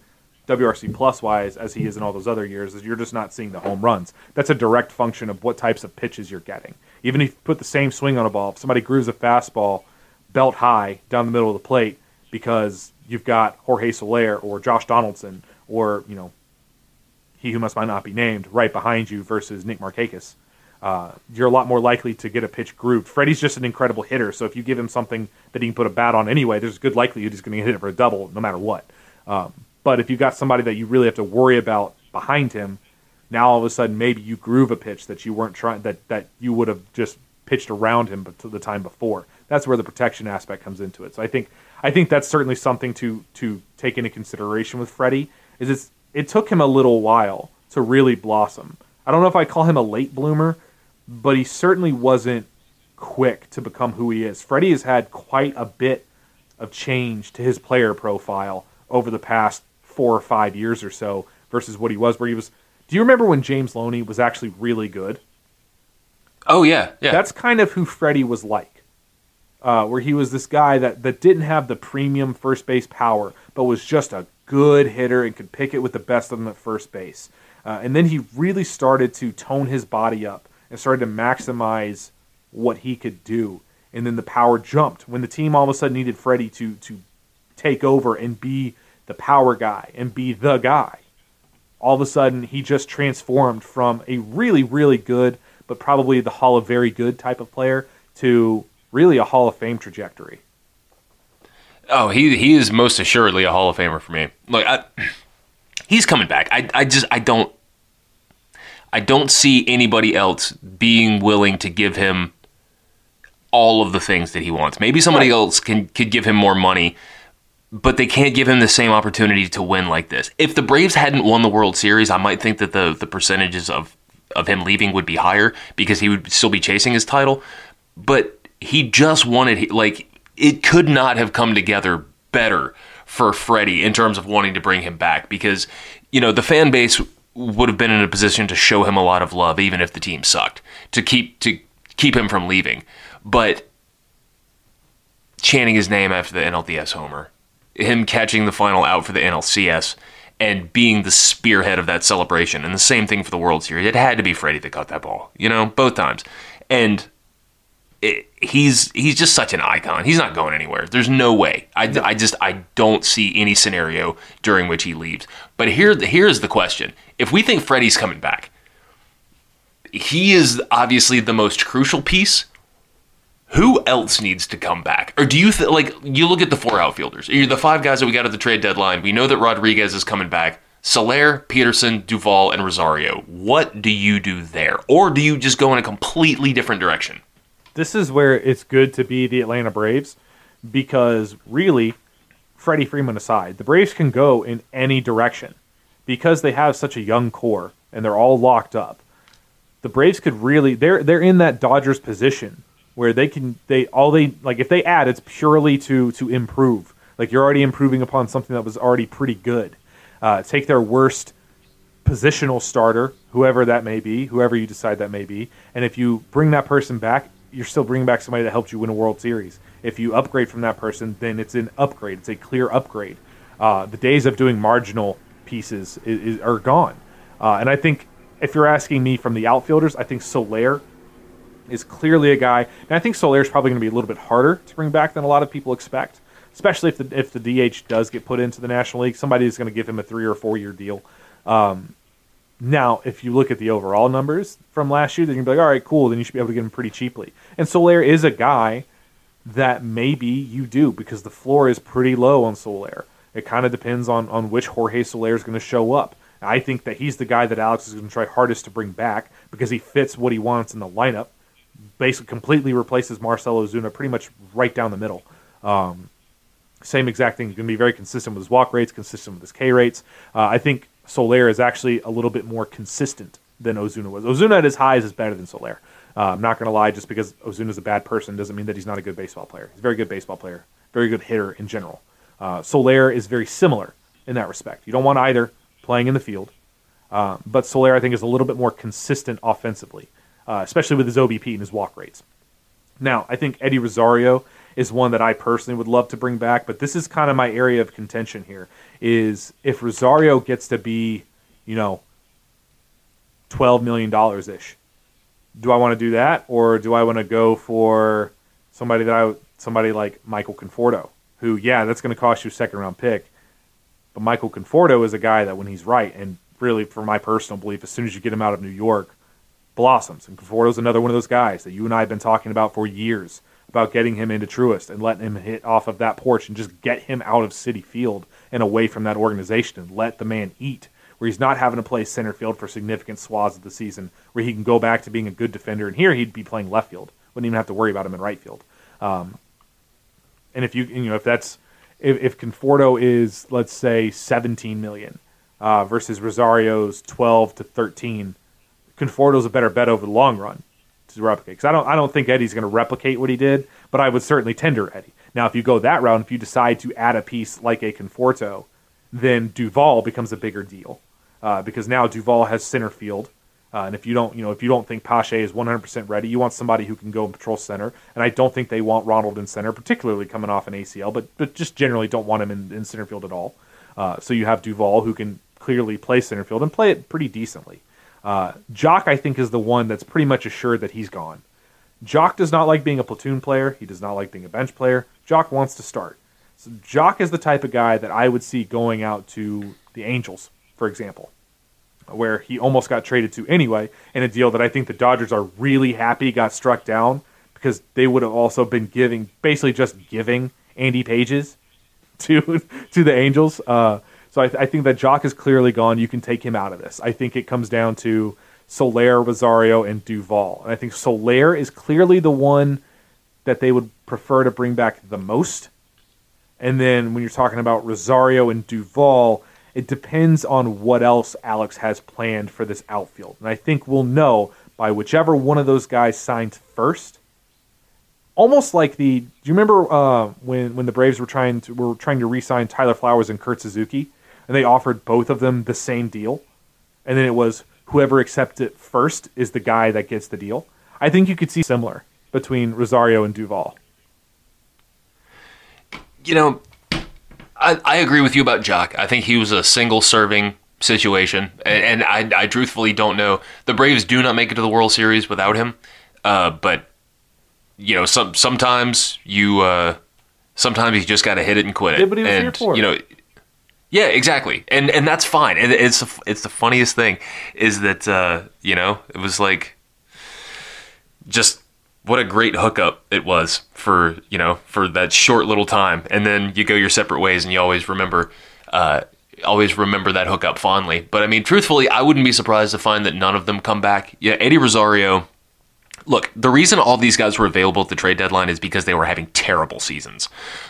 Speaker 6: WRC plus wise as he is in all those other years, is you're just not seeing the home runs. That's a direct function of what types of pitches you're getting. Even if you put the same swing on a ball, if somebody grooves a fastball belt high down the middle of the plate because you've got Jorge Soler or Josh Donaldson or, he who must not be named right behind you versus Nick Markakis, you're a lot more likely to get a pitch grooved. Freddie's just an incredible hitter, so if you give him something that he can put a bat on anyway, there's a good likelihood he's going to hit it for a double no matter what. But if you got somebody that you really have to worry about behind him, now all of a sudden maybe you groove a pitch that you weren't trying, that you would have just pitched around him but to the time before. That's where the protection aspect comes into it. So I think that's certainly something to take into consideration with Freddie. It took him a little while to really blossom. I don't know if I call him a late bloomer, but he certainly wasn't quick to become who he is. Freddie has had quite a bit of change to his player profile over the past 4 or 5 years or so versus what he was, where he was. Do you remember when James Loney was actually really good?
Speaker 7: Oh, yeah.
Speaker 6: That's kind of who Freddie was like, where he was this guy that didn't have the premium first base power, but was just a good hitter and could pick it with the best of them at first base. And then he really started to tone his body up and started to maximize what he could do. And then the power jumped. When the team all of a sudden needed Freddie to take over and be the power guy and be the guy, all of a sudden he just transformed from a really, really good, but probably the Hall of Very Good type of player to really a Hall of Fame trajectory.
Speaker 7: Oh, he is most assuredly a Hall of Famer for me. Look, he's coming back. I don't see anybody else being willing to give him all of the things that he wants. Maybe somebody else could give him more money, but they can't give him the same opportunity to win like this. If the Braves hadn't won the World Series, I might think that the percentages of him leaving would be higher because he would still be chasing his title. But he just wanted, it could not have come together better for Freddie in terms of wanting to bring him back because, the fan base would have been in a position to show him a lot of love even if the team sucked, to keep him from leaving. But chanting his name after the NLDS homer, him catching the final out for the NLCS, and being the spearhead of that celebration, and the same thing for the World Series, it had to be Freddie that caught that ball, both times. And he's just such an icon. He's not going anywhere. There's no way. I don't see any scenario during which he leaves. But here's the question. If we think Freddie's coming back, he is obviously the most crucial piece. Who else needs to come back? Or do you you look at the 4 outfielders, the 5 guys that we got at the trade deadline. We know that Rodriguez is coming back. Soler, Peterson, Duvall, and Rosario. What do you do there? Or do you just go in a completely different direction?
Speaker 6: This is where it's good to be the Atlanta Braves because really, Freddie Freeman aside, the Braves can go in any direction because they have such a young core and they're all locked up. The Braves could really, they're in that Dodgers position where if they add, it's purely to improve. Like you're already improving upon something that was already pretty good. Take their worst positional starter, whoever that may be, whoever you decide that may be, and if you bring that person back, you're still bringing back somebody that helped you win a World Series. If you upgrade from that person, then it's an upgrade. It's a clear upgrade. The days of doing marginal pieces are gone. And I think if you're asking me from the outfielders, I think Soler is clearly a guy. And I think Soler is probably going to be a little bit harder to bring back than a lot of people expect, especially if the DH does get put into the National League. Somebody is going to give him a 3 or 4 year deal. Now, if you look at the overall numbers from last year, then you're going to be like, all right, cool, then you should be able to get him pretty cheaply. And Soler is a guy that maybe you do because the floor is pretty low on Soler. It kind of depends on which Jorge Soler is going to show up. I think that he's the guy that Alex is going to try hardest to bring back because he fits what he wants in the lineup. Basically completely replaces Marcell Ozuna pretty much right down the middle. Same exact thing. He's going to be very consistent with his walk rates, consistent with his K rates. I think Soler is actually a little bit more consistent than Ozuna was. Ozuna at his highs is better than Soler. I'm not going to lie, just because Ozuna's a bad person doesn't mean that he's not a good baseball player. He's a very good baseball player, very good hitter in general. Soler is very similar in that respect. You don't want either playing in the field, but Soler I think is a little bit more consistent offensively, especially with his OBP and his walk rates. Now, I think Eddie Rosario is one that I personally would love to bring back, but this is kind of my area of contention here, is if Rosario gets to be, $12 million-ish, do I want to do that, or do I want to go for somebody like Michael Conforto, who, that's going to cost you a second-round pick, but Michael Conforto is a guy that when he's right, and really, for my personal belief, as soon as you get him out of New York, blossoms. And Conforto's another one of those guys that you and I have been talking about for years, about getting him into Truist and letting him hit off of that porch and just get him out of Citi Field and away from that organization and let the man eat, where he's not having to play center field for significant swaths of the season, where he can go back to being a good defender. And here he'd be playing left field. Wouldn't even have to worry about him in right field. And if if Conforto is, let's say, $17 million versus Rosario's 12 to 13, Conforto's a better bet over the long run to replicate. Because I don't think Eddie's going to replicate what he did, but I would certainly tender Eddie. Now, if you go that route, if you decide to add a piece like a Conforto, then Duvall becomes a bigger deal because now Duvall has center field. And if you don't think Pache is 100% ready, you want somebody who can go and patrol center. And I don't think they want Ronald in center, particularly coming off an ACL, but just generally don't want him in center field at all. So you have Duvall, who can clearly play center field and play it pretty decently. Jock, I think, is the one that's pretty much assured that he's gone. Jock does not like being a platoon player. He does not like being a bench player. Jock wants to start. So Jock is the type of guy that I would see going out to the Angels, for example, where he almost got traded to anyway, in a deal that I think the Dodgers are really happy got struck down, because they would have also been giving Andy Pages to the Angels. So I think that Jock is clearly gone. You can take him out of this. I think it comes down to Soler, Rosario, and Duvall. And I think Soler is clearly the one that they would prefer to bring back the most. And then when you're talking about Rosario and Duvall, it depends on what else Alex has planned for this outfield. And I think we'll know by whichever one of those guys signed first. Almost like do you remember when the Braves were trying to re-sign Tyler Flowers and Kurt Suzuki, and they offered both of them the same deal, and then it was whoever accepts it first is the guy that gets the deal? I think you could see similar between Rosario and Duvall.
Speaker 7: I agree with you about Jock. I think he was a single-serving situation, and I truthfully don't know. The Braves do not make it to the World Series without him, but sometimes you just got to hit it and quit it.
Speaker 6: Yeah, but he was here for it.
Speaker 7: Yeah, exactly, and that's fine. And it's the funniest thing is that it was like just what a great hookup it was for that short little time, and then you go your separate ways, and you always remember that hookup fondly. But I mean, truthfully, I wouldn't be surprised to find that none of them come back. Yeah, Eddie Rosario. Look, the reason all these guys were available at the trade deadline is because they were having terrible seasons.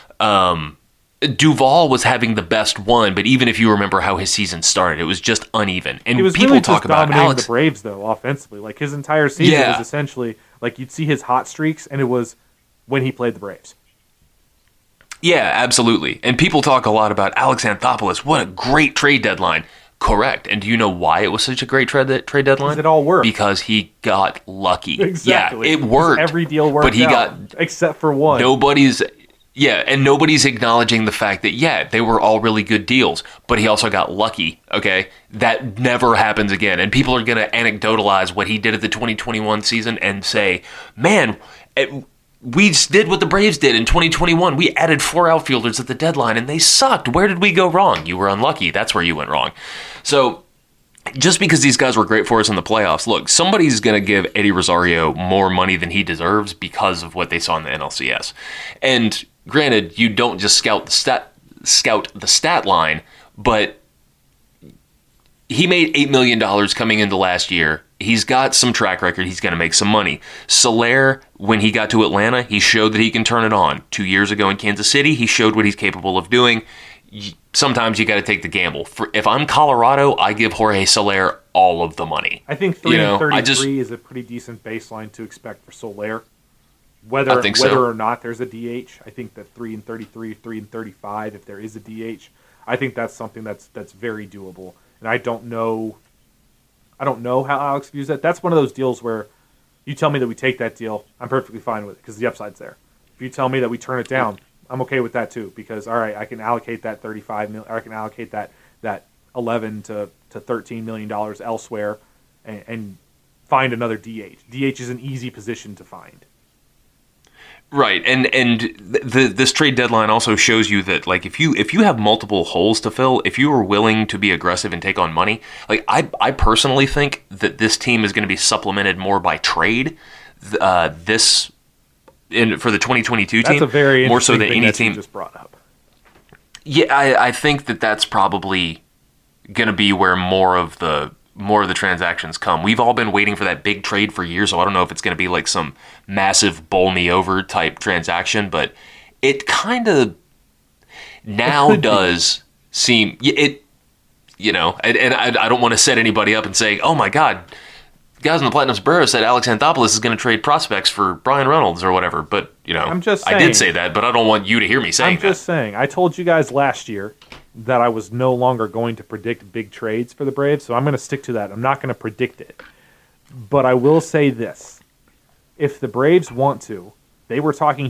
Speaker 7: Duvall was having the best one, but even if you remember how his season started, it was just uneven. And
Speaker 6: he was
Speaker 7: people
Speaker 6: really
Speaker 7: talk
Speaker 6: just
Speaker 7: about
Speaker 6: dominating
Speaker 7: Alex.
Speaker 6: the Braves, though, offensively. Like, his entire season was essentially, like, you'd see his hot streaks, and it was when he played the Braves.
Speaker 7: Yeah, absolutely. And people talk a lot about Alex Anthopoulos. What a great trade deadline. Correct. And do you know why it was such a great trade deadline?
Speaker 6: Because it all worked.
Speaker 7: Because he got lucky.
Speaker 6: Exactly.
Speaker 7: Yeah, it worked.
Speaker 6: Every deal worked
Speaker 7: but he
Speaker 6: out, except for one.
Speaker 7: Nobody's acknowledging the fact that, they were all really good deals, but he also got lucky, okay? That never happens again. And people are going to anecdotalize what he did at the 2021 season and say, man, we did what the Braves did in 2021. We added 4 outfielders at the deadline, and they sucked. Where did we go wrong? You were unlucky. That's where you went wrong. So just because these guys were great for us in the playoffs, look, somebody's going to give Eddie Rosario more money than he deserves because of what they saw in the NLCS. And granted, you don't just scout the stat line, but he made $8 million coming into last year. He's got some track record. He's going to make some money. Soler, when he got to Atlanta, he showed that he can turn it on. 2 years ago in Kansas City, he showed what he's capable of doing. Sometimes you got to take the gamble. If I'm Colorado, I give Jorge Soler all of the money.
Speaker 6: I think 3.33 is a pretty decent baseline to expect for Soler. Whether or not there's a DH, I think that 3.33, 3.35, if there is a DH, I think that's something that's very doable. And I don't know how Alex views that. That's one of those deals where you tell me that we take that deal, I'm perfectly fine with it because the upside's there. If you tell me that we turn it down, I'm okay with that too, because all right, I can allocate that $35 million, or I can allocate that $11 to $13 million elsewhere, and find another DH. DH is an easy position to find.
Speaker 7: Right, and this trade deadline also shows you that, like, if you have multiple holes to fill, if you are willing to be aggressive and take on money, like I personally think that this team is going to be supplemented more by trade. For the 2022 team,
Speaker 6: that's a very
Speaker 7: more so than
Speaker 6: thing
Speaker 7: any
Speaker 6: that
Speaker 7: team
Speaker 6: you just brought up.
Speaker 7: Yeah, I think that's probably going to be where more of the transactions come. We've all been waiting for that big trade for years, so I don't know if it's going to be like some massive bowl me over type transaction, but it kind of now does seem it. You know, and I don't want to set anybody up and say, oh my God, guys in the Platinum Sombrero said Alex Anthopoulos is going to trade prospects for Brian Reynolds or whatever. But, you know,
Speaker 6: I'm just
Speaker 7: I did
Speaker 6: saying.
Speaker 7: say that, but I don't want you to hear me saying that.
Speaker 6: I'm just saying. I told you guys last year that I was no longer going to predict big trades for the Braves, so I'm going to stick to that. I'm not going to predict it. But I will say this. If the Braves want to, they were talking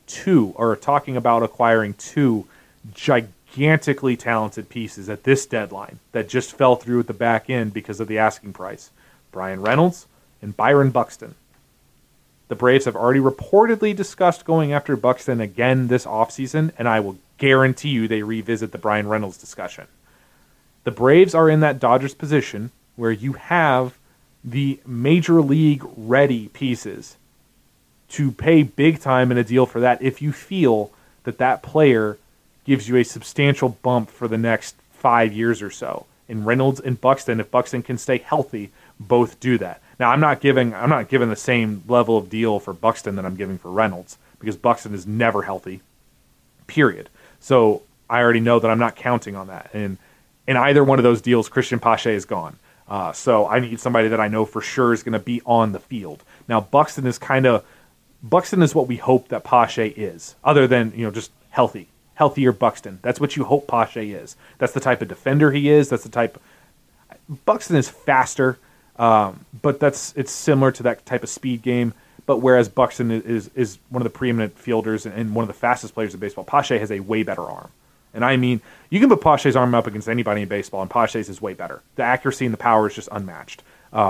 Speaker 6: about acquiring two gigantically talented pieces at this deadline that just fell through at the back end because of the asking price. Brian Reynolds and Byron Buxton. The Braves have already reportedly discussed going after Buxton again this offseason, and I will guarantee you they revisit the Brian Reynolds discussion. The Braves are in that Dodgers position where you have the major league ready pieces to pay big time in a deal for that if you feel that player gives you a substantial bump for the next 5 years or so. And Reynolds and Buxton, if Buxton can stay healthy, both do that. Now, I'm not giving the same level of deal for Buxton that I'm giving for Reynolds, because Buxton is never healthy, period. So I already know that I'm not counting on that. And in either one of those deals, Christian Pache is gone. So I need somebody that I know for sure is going to be on the field. Now, Buxton is what we hope that Pache is, other than, just healthier Buxton. That's what you hope Pache is. That's the type of defender he is. Buxton is faster. But it's similar to that type of speed game. But whereas Buxton is one of the preeminent fielders and one of the fastest players in baseball, Pache has a way better arm. And I mean, you can put Pache's arm up against anybody in baseball, and Pache's is way better. The accuracy and the power is just unmatched.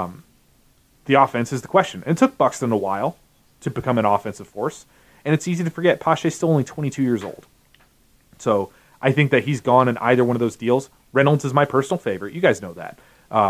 Speaker 6: The offense is the question. And it took Buxton a while to become an offensive force. And it's easy to forget, Pache's still only 22 years old. So I think that he's gone in either one of those deals. Reynolds is my personal favorite. You guys know that.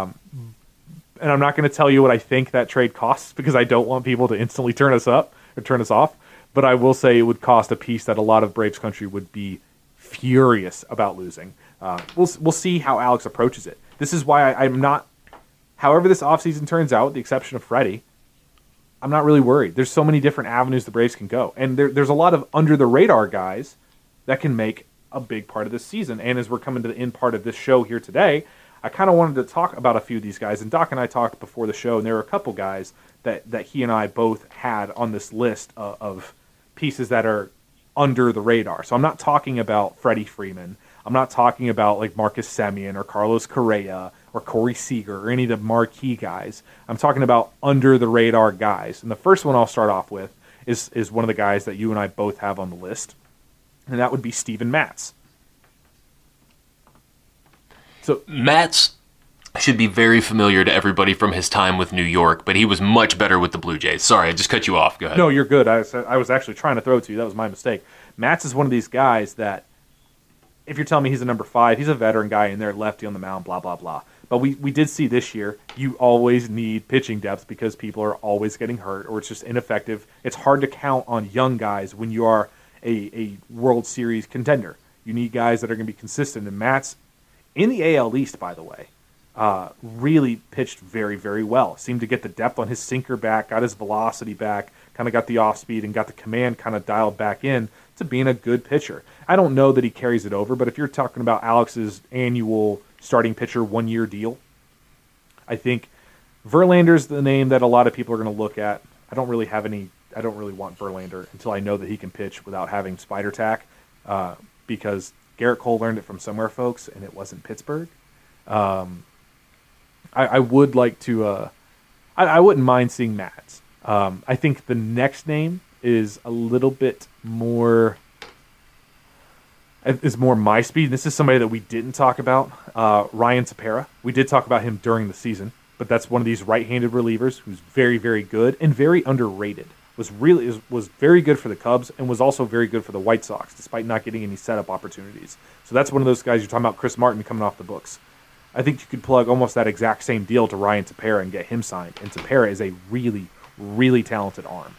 Speaker 6: And I'm not going to tell you what I think that trade costs, because I don't want people to instantly turn us off. But I will say it would cost a piece that a lot of Braves country would be furious about losing. We'll see how Alex approaches it. This is why I'm not. However this offseason turns out, with the exception of Freddie, I'm not really worried. There's so many different avenues the Braves can go, and there's a lot of under the radar guys that can make a big part of this season. And as we're coming to the end part of this show here today, I kind of wanted to talk about a few of these guys. And Doc and I talked before the show, and there were a couple guys that he and I both had on this list of pieces that are under the radar. So I'm not talking about Freddie Freeman. I'm not talking about like Marcus Semien or Carlos Correa or Corey Seager or any of the marquee guys. I'm talking about under the radar guys. And the first one I'll start off with is one of the guys that you and I both have on the list, and that would be Steven Matz. So
Speaker 7: Matz should be very familiar to everybody from his time with New York, but he was much better with the Blue Jays. Sorry, I just cut you off. Go ahead.
Speaker 6: No, you're good. I was actually trying to throw it to you. That was my mistake. Matz is one of these guys that, if you're telling me he's a number 5, he's a veteran guy in there, lefty on the mound, blah, blah, blah. But we did see this year, you always need pitching depth because people are always getting hurt or it's just ineffective. It's hard to count on young guys when you are a World Series contender. You need guys that are going to be consistent. And Matz, in the AL East, by the way, really pitched very, very well. Seemed to get the depth on his sinker back, got his velocity back, kind of got the off-speed and got the command kind of dialed back in to being a good pitcher. I don't know that he carries it over, but if you're talking about Alex's annual starting pitcher 1-year deal, I think Verlander's the name that a lot of people are going to look at. I don't really want Verlander until I know that he can pitch without having spider tack, because Garrett Cole learned it from somewhere, folks, and it wasn't Pittsburgh. I would like to. I wouldn't mind seeing Matz. I think the next name is a little bit more. Is more my speed. This is somebody that we didn't talk about, Ryan Tepera. We did talk about him during the season, but that's one of these right-handed relievers who's very, very good and very underrated. Was very good for the Cubs and was also very good for the White Sox, despite not getting any setup opportunities. So that's one of those guys you're talking about, Chris Martin coming off the books. I think you could plug almost that exact same deal to Ryan Tepera and get him signed. And Tepera is a really, really talented arm.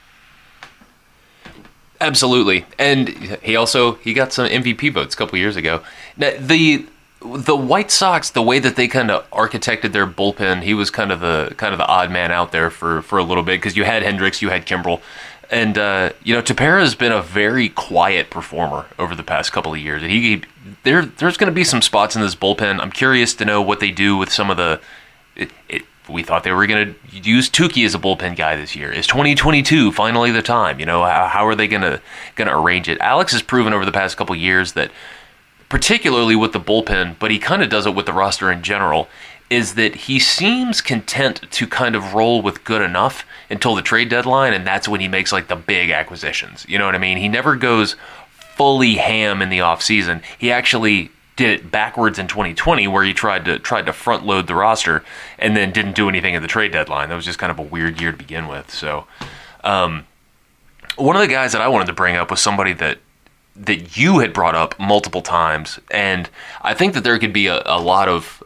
Speaker 7: Absolutely, and he got some MVP votes a couple years ago. Now, the White Sox, the way that they kind of architected their bullpen, he was kind of the odd man out there for a little bit, because you had Hendricks, you had Kimbrel, and Tepera has been a very quiet performer over the past couple of years. There's going to be some spots in this bullpen. I'm curious to know what they do with some of the. We thought they were going to use Tukey as a bullpen guy this year. Is 2022 finally the time? How are they going to arrange it? Alex has proven over the past couple of years that, particularly with the bullpen, but he kind of does it with the roster in general, is that he seems content to kind of roll with good enough until the trade deadline, and that's when he makes like the big acquisitions. You know what I mean? He never goes fully ham in the offseason. He actually did it backwards in 2020, where he tried to front load the roster and then didn't do anything at the trade deadline. That was just kind of a weird year to begin with. So one of the guys that I wanted to bring up was somebody that you had brought up multiple times, and I think that there could be a lot of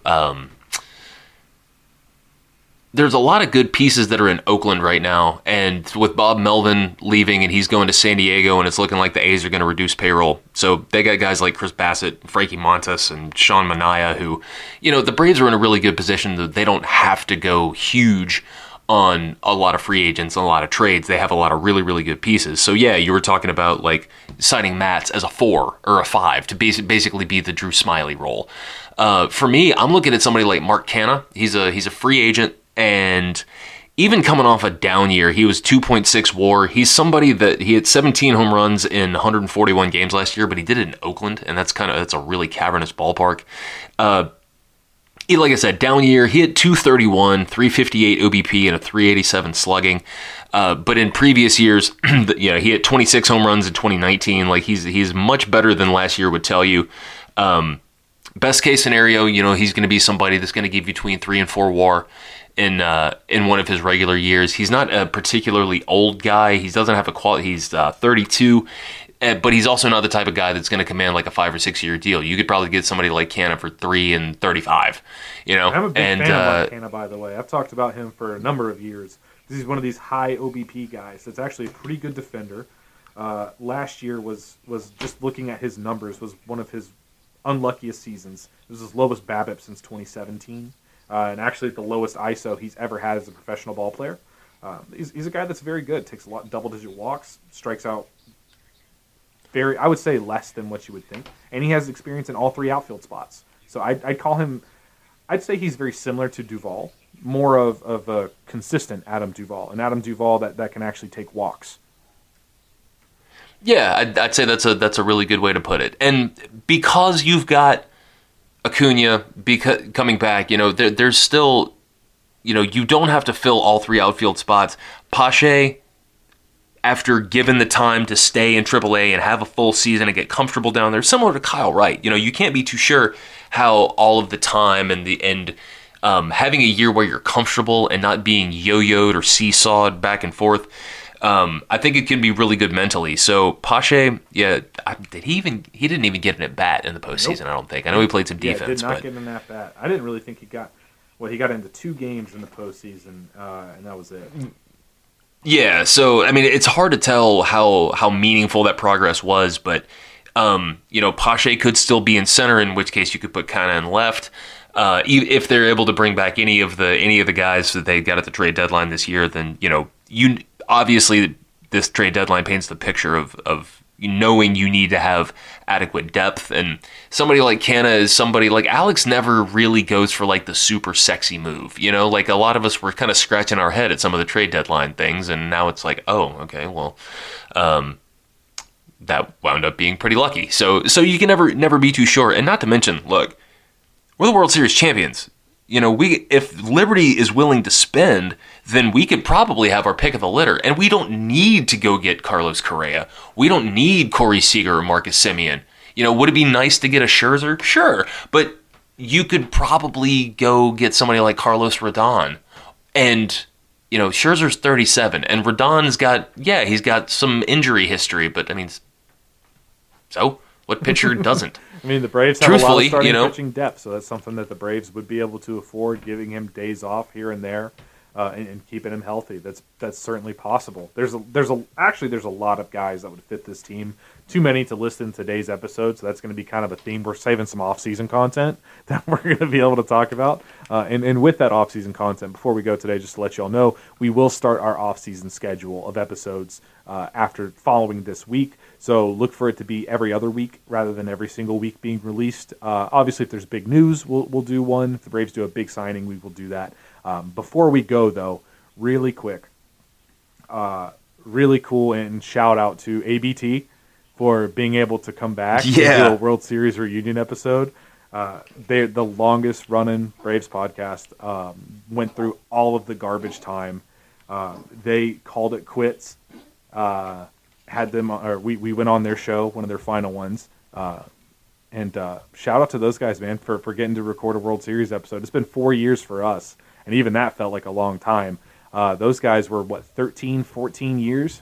Speaker 7: there's a lot of good pieces that are in Oakland right now, and with Bob Melvin leaving and he's going to San Diego, and it's looking like the A's are going to reduce payroll. So they got guys like Chris Bassett, Frankie Montas, and Sean Manaea, who, the Braves are in a really good position that they don't have to go huge on a lot of free agents and a lot of trades. They have a lot of really, really good pieces. So yeah, you were talking about like signing Matz as a 4 or a 5 to basically be the Drew Smyly role. For me, I'm looking at somebody like Mark Canha. He's a free agent. And even coming off a down year, he was 2.6 WAR. He's somebody that he had 17 home runs in 141 games last year, but he did it in Oakland, and that's a really cavernous ballpark. Like I said, down year, he had 231, 358 OBP, and a 387 slugging. But in previous years, he had 26 home runs in 2019. Like he's much better than last year would tell you. Best case scenario, he's going to be somebody that's going to give you between 3 and 4 WAR. In one of his regular years. He's not a particularly old guy. He doesn't have a quality. He's 32, but he's also not the type of guy that's going to command like a 5 or 6 year deal. You could probably get somebody like Canha for 3 and 35.
Speaker 6: I'm a big fan of Canha, by the way. I've talked about him for a number of years. He's one of these high OBP guys that's actually a pretty good defender. Last year was just looking at his numbers, was one of his unluckiest seasons. It was his lowest BABIP since 2017. And actually the lowest ISO he's ever had as a professional ball player. He's a guy that's very good. Takes a lot double-digit walks, strikes out I would say less than what you would think. And he has experience in all 3 outfield spots. So I'd call him, I'd say he's very similar to Duvall, more of a consistent Adam Duvall, an Adam Duvall that can actually take walks.
Speaker 7: Yeah, I'd say that's a really good way to put it. And because you've got Acuna coming back, there's still, you don't have to fill all 3 outfield spots. Pache, after given the time to stay in AAA and have a full season and get comfortable down there, similar to Kyle Wright, you can't be too sure how all of the time and having a year where you're comfortable and not being yo-yoed or seesawed back and forth. I think it can be really good mentally. So Pache, he didn't even get an at bat in the postseason. Nope. I don't think. I know he played some defense.
Speaker 6: Did not get an at bat. I didn't really think he got. Well, he got into 2 games in the postseason, and that was it.
Speaker 7: Yeah. So I mean, it's hard to tell how meaningful that progress was, but Pache could still be in center, in which case you could put Canha in left. If they're able to bring back any of the guys that they got at the trade deadline this year, then you. Obviously, this trade deadline paints the picture of knowing you need to have adequate depth. And somebody like Canha is somebody like Alex never really goes for like the super sexy move. Like a lot of us were kind of scratching our head at some of the trade deadline things. And now it's like, oh, okay, well, that wound up being pretty lucky. So you can never be too sure. And not to mention, look, we're the World Series champions. if Liberty is willing to spend, then we could probably have our pick of the litter, and we don't need to go get Carlos Correa. We don't need Corey Seager or Marcus Semien. Would it be nice to get a Scherzer? Sure, but you could probably go get somebody like Carlos Rodon, and Scherzer's 37, and Rodon's he's got some injury history, but I mean, so what pitcher doesn't?
Speaker 6: I mean, the Braves have a lot of starting pitching depth, so that's something that the Braves would be able to afford, giving him days off here and there, and keeping him healthy. That's certainly possible. There's a lot of guys that would fit this team. Too many to list in today's episode, so that's going to be kind of a theme. We're saving some off-season content that we're going to be able to talk about. And with that off-season content, before we go today, just to let you all know, we will start our off-season schedule of episodes after following this week. So look for it to be every other week rather than every single week being released. Obviously, if there's big news, we'll do one. If the Braves do a big signing, we will do that. Before we go, though, really quick, really cool, and shout out to ABT for being able to come back and do a World Series reunion episode. They're the longest running Braves podcast. Went through all of the garbage time. They called it quits. Had them, or we went on their show, one of their final ones. And shout out to those guys, man, for getting to record a World Series episode. It's been 4 years for us, and even that felt like a long time. Those guys were, 13, 14 years?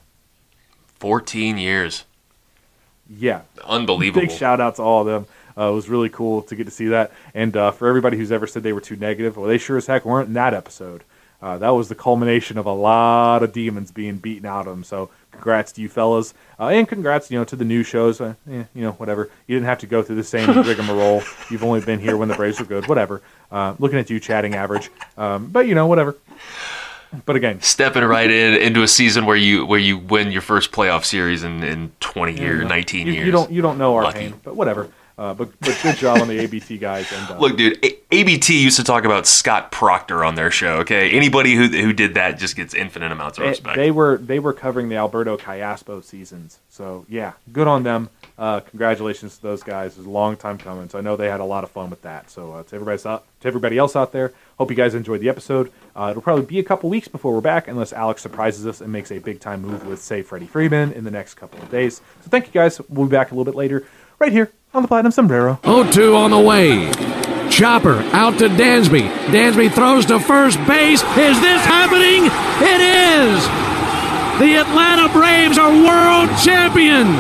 Speaker 7: 14 years.
Speaker 6: Yeah.
Speaker 7: Unbelievable.
Speaker 6: Big shout out to all of them. It was really cool to get to see that. And for everybody who's ever said they were too negative, well, they sure as heck weren't in that episode. That was the culmination of a lot of demons being beaten out of them. So congrats to you fellas. And congrats, to the new shows. Whatever. You didn't have to go through the same rigmarole. You've only been here when the Braves were good. Whatever. Looking at you chatting average. But, whatever. But again,
Speaker 7: stepping right into a season where you win your first playoff series in 20 years, 19 years.
Speaker 6: You don't know our
Speaker 7: Lucky.
Speaker 6: pain, but whatever. But good job on the ABT guys. And
Speaker 7: look, dude, ABT used to talk about Scott Proctor on their show. Okay, anybody who did that just gets infinite amounts of respect.
Speaker 6: They were covering the Alberto Callaspo seasons, so yeah, good on them. Congratulations to those guys. It was a long time coming, so I know they had a lot of fun with that. So to everybody else out there, hope you guys enjoyed the episode. It'll probably be a couple weeks before we're back, unless Alex surprises us and makes a big time move with, say, Freddie Freeman in the next couple of days. So thank you guys. We'll be back a little bit later, right here on the Platinum Sombrero.
Speaker 4: 0-2 on the way. Chopper out to Dansby. Dansby throws to first base. Is this happening? It is! The Atlanta Braves are world champions!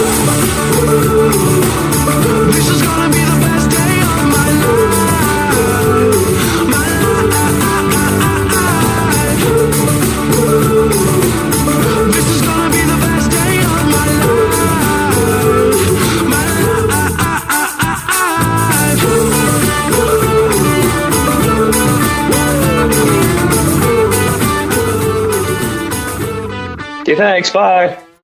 Speaker 3: This is gonna be the best day of my life. This is gonna be the best day of my life.
Speaker 8: Okay, thanks. Bye.